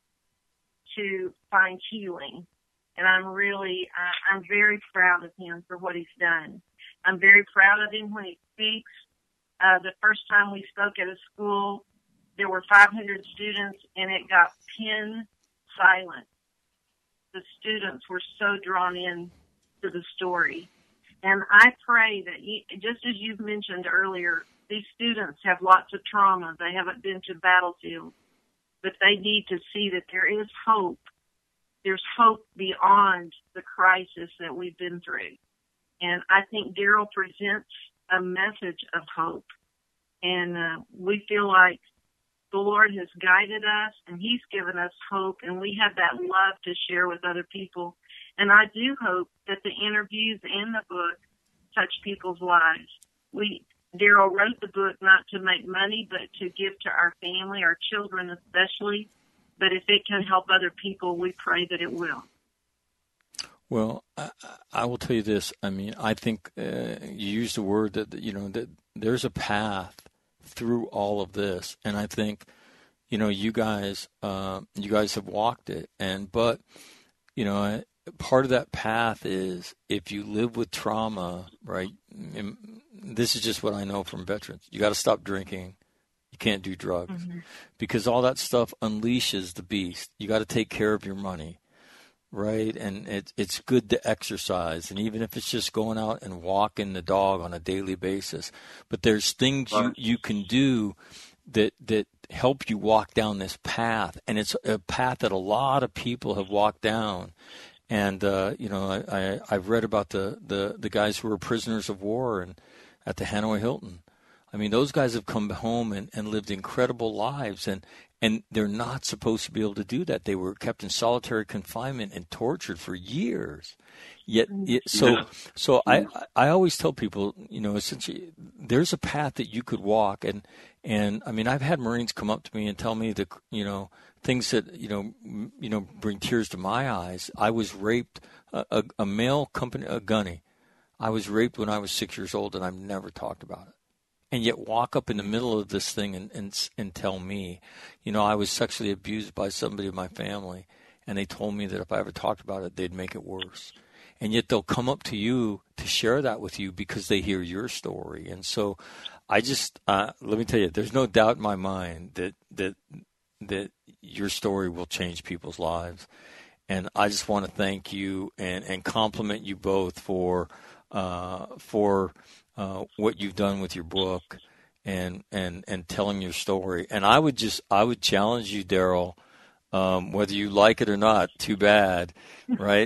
to find healing. And I'm really, uh, I'm very proud of him for what he's done. I'm very proud of him when he speaks. Uh, the first time we spoke at a school, there were five hundred students, and it got pin silent. The students were so drawn in to the story. And I pray that, he, just as you've mentioned earlier, these students have lots of trauma. They haven't been to battlefields, but they need to see that there is hope. There's hope beyond the crisis that we've been through. And I think Daryl presents a message of hope. And uh, we feel like the Lord has guided us, and he's given us hope, and we have that love to share with other people. And I do hope that the interviews and the book touch people's lives. We, Daryl wrote the book not to make money, but to give to our family, our children especially. But if it can help other people, we pray that it will. Well, I, I will tell you this. I mean, I think uh, you used the word that, you know, that there's a path through all of this. And I think, you know, you guys, uh, you guys have walked it. And, but, you know, part of that path is if you live with trauma, right? This is just what I know from veterans. You got to stop drinking. You can't do drugs mm-hmm. because all that stuff unleashes the beast. You got to take care of your money. Right, and it's it's good to exercise, and even if it's just going out and walking the dog on a daily basis. But there's things you, you can do that that help you walk down this path, and it's a path that a lot of people have walked down. And uh, you know, I, I I've read about the, the, the guys who were prisoners of war and at the Hanoi Hilton. I mean, those guys have come home and, and lived incredible lives, and, and they're not supposed to be able to do that. They were kept in solitary confinement and tortured for years. Yet, it, so Yeah. so I I always tell people, you know, essentially, there's a path that you could walk, and and I mean, I've had Marines come up to me and tell me the you know things that you know m- you know bring tears to my eyes. I was raped, a, a, a male company, a gunny. I was raped when I was six years old, and I've never talked about it. And yet walk up in the middle of this thing and, and and tell me, you know, I was sexually abused by somebody in my family, and they told me that if I ever talked about it, they'd make it worse. And yet they'll come up to you to share that with you because they hear your story. And so I just, uh, let me tell you, there's no doubt in my mind that that that your story will change people's lives. And I just want to thank you and, and compliment you both for uh, for uh, what you've done with your book and, and, and telling your story. And I would just, I would challenge you, Daryl, um, whether you like it or not, too bad, right?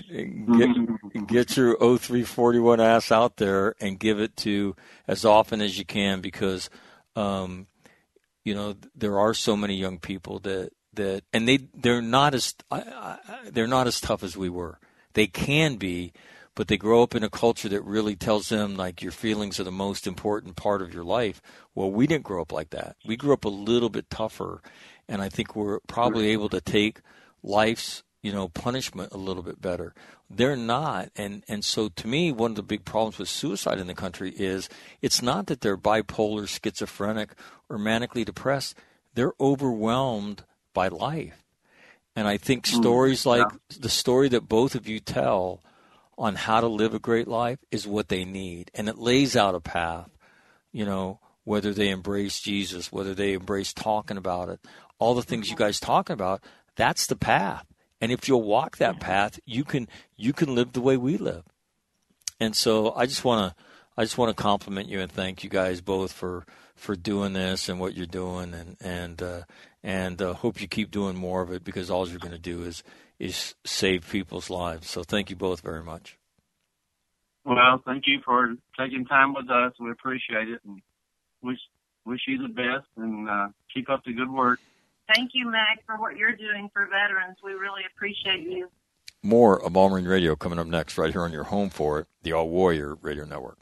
Get, get your oh three forty-one ass out there and give it to as often as you can, because, um, you know, there are so many young people that, that, and they, they're not as, I, I, they're not as tough as we were. They can be, but they grow up in a culture that really tells them, like, your feelings are the most important part of your life. Well, we didn't grow up like that. We grew up a little bit tougher, and I think we're probably able to take life's, you know, punishment a little bit better. They're not, and, and so to me, one of the big problems with suicide in the country is it's not that they're bipolar, schizophrenic, or manically depressed. They're overwhelmed by life. And I think stories like the story that both of you tell on how to live a great life is what they need. And it lays out a path, you know, whether they embrace Jesus, whether they embrace talking about it, all the things you guys talking about, that's the path. And if you'll walk that path, you can you can live the way we live. And so I just want to I just want to compliment you and thank you guys both for for doing this and what you're doing, and and uh, and uh, hope you keep doing more of it, because all you're going to do is is save people's lives. So thank you both very much. Well, thank you for taking time with us. We appreciate it, and wish wish you the best, and uh, keep up the good work. Thank you, Mac, for what you're doing for veterans. We really appreciate you. More of All Marine Radio coming up next, right here on your home for it, the All Warrior Radio Network.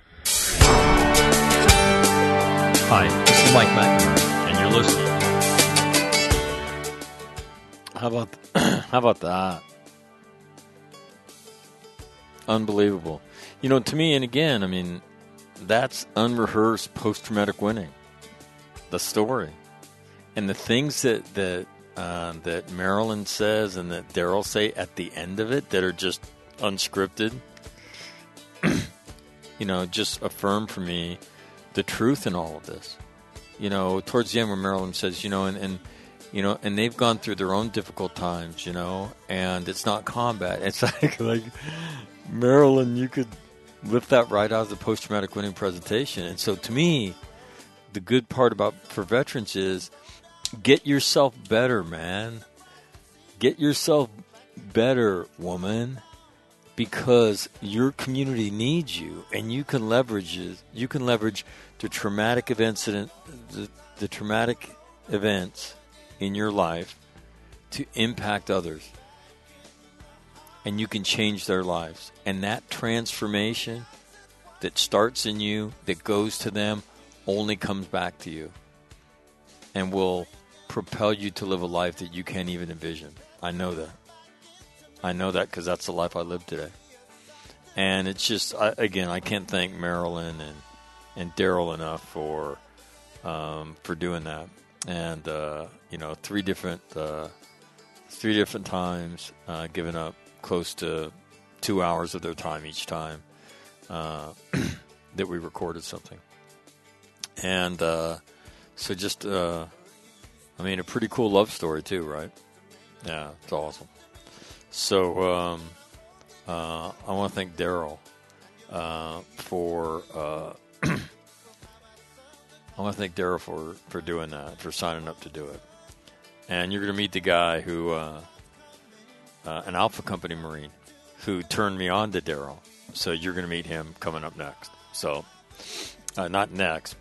Hi, this is Mike McNamara, and you're listening. How about how about that? Unbelievable. You know, to me, and again, I mean, that's unrehearsed post-traumatic winning. The story. And the things that that uh, that Marilyn says and that Daryl say at the end of it that are just unscripted, you know, just affirm for me the truth in all of this. You know, towards the end where Marilyn says, you know, and, and you know, and they've gone through their own difficult times, you know, and it's not combat. It's like, like Marilyn, you could lift that right out of the post-traumatic winning presentation. And so to me, the good part about for veterans is get yourself better, man. Get yourself better, woman, because your community needs you, and you can leverage it. You can leverage the traumatic events, the, the traumatic events in your life to impact others, and you can change their lives. And that transformation that starts in you, that goes to them, only comes back to you, and will propel you to live a life that you can't even envision. I know that. I know that because that's the life I live today. And it's just, I, again, I can't thank Marilyn and, and Daryl enough for um, for doing that. And uh, you know, three different uh, three different times, uh, giving up close to two hours of their time each time uh, that we recorded something. And uh, so just, uh, I mean, a pretty cool love story too, right? Yeah, it's awesome. So um, uh, I want to thank Daryl uh, for, uh, I want to thank Daryl for, for doing that, for signing up to do it. And you're going to meet the guy who, uh, uh, an Alpha Company Marine, who turned me on to Daryl. So you're going to meet him coming up next. So, uh, not next, but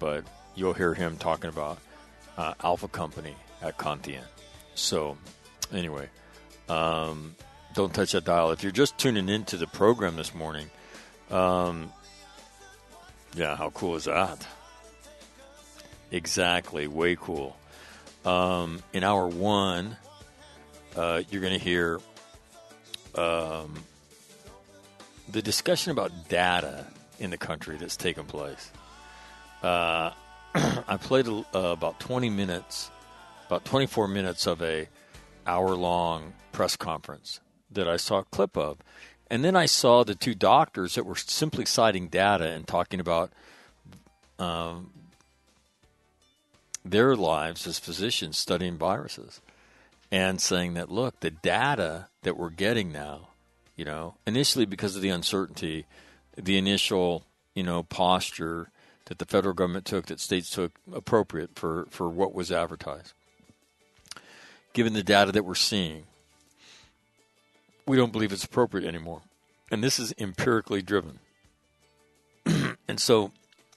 you'll hear him talking about uh, Alpha Company at Contian. So, anyway, um, don't touch that dial. If you're just tuning into the program this morning, um, yeah, how cool is that? Exactly, way cool. Um, in hour one, uh, you're going to hear um, the discussion about data in the country that's taken place. Uh, I played uh, about twenty minutes, about twenty-four minutes of a hour-long press conference that I saw a clip of. And then I saw the two doctors that were simply citing data and talking about um, their lives as physicians studying viruses and saying that, look, the data that we're getting now, you know, initially because of the uncertainty, the initial, you know, posture that the federal government took, that states took, appropriate for, for what was advertised. Given the data that we're seeing, we don't believe it's appropriate anymore. And this is empirically driven. And so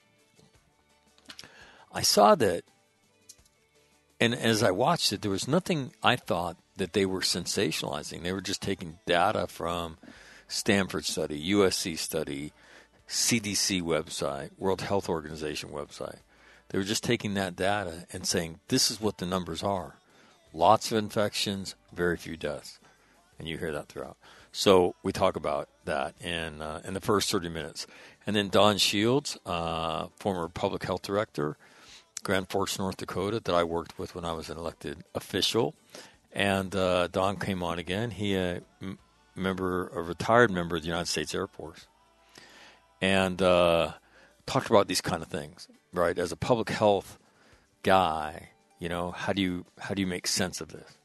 I saw that, and as I watched it, there was nothing I thought that they were sensationalizing. They were just taking data from Stanford study, U S C study, C D C website, World Health Organization website. They were just taking that data and saying, this is what the numbers are. Lots of infections, very few deaths. And you hear that throughout. So we talk about that in uh, in the first thirty minutes. And then Don Shields, uh, former public health director, Grand Forks, North Dakota, that I worked with when I was an elected official. And uh, Don came on again. He a uh, member, a retired member of the United States Air Force. And uh, talked about these kind of things, right? As a public health guy, you know, how do you how do you make sense of this?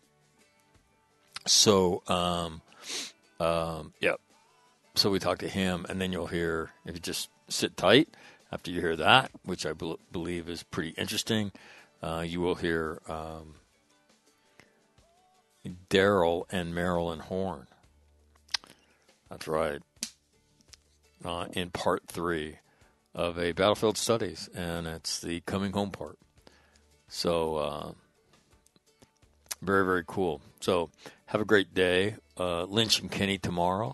So, um, um, yeah. So we talked to him, and then you'll hear, if you just sit tight after you hear that, which I be- believe is pretty interesting, uh, you will hear um, Daryl and Marilyn Horn. That's right. Uh, in part three of a Battlefield Studies, and it's the coming home part. So, uh, very, very cool. So, have a great day. Uh, Lynch and Kenny tomorrow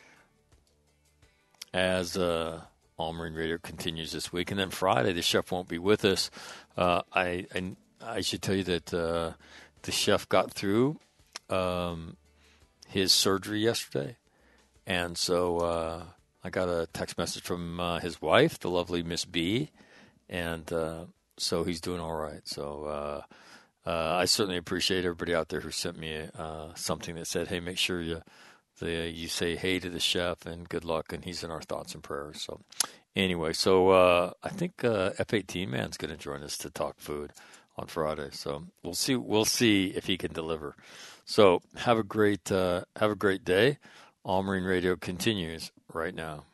as uh, All Marine Radio continues this week. And then Friday, the chef won't be with us. Uh, I, I I should tell you that uh, the chef got through um, his surgery yesterday. And so uh, I got a text message from uh, his wife, the lovely Miss B, and uh, so he's doing all right. So uh, uh, I certainly appreciate everybody out there who sent me uh, something that said, hey, make sure you the, you say hey to the chef and good luck, and he's in our thoughts and prayers. So anyway, so uh, I think uh, F eighteen Man's going to join us to talk food on Friday. So we'll see. We'll see if he can deliver. So have a great uh, have a great day. All Marine Radio continues right now.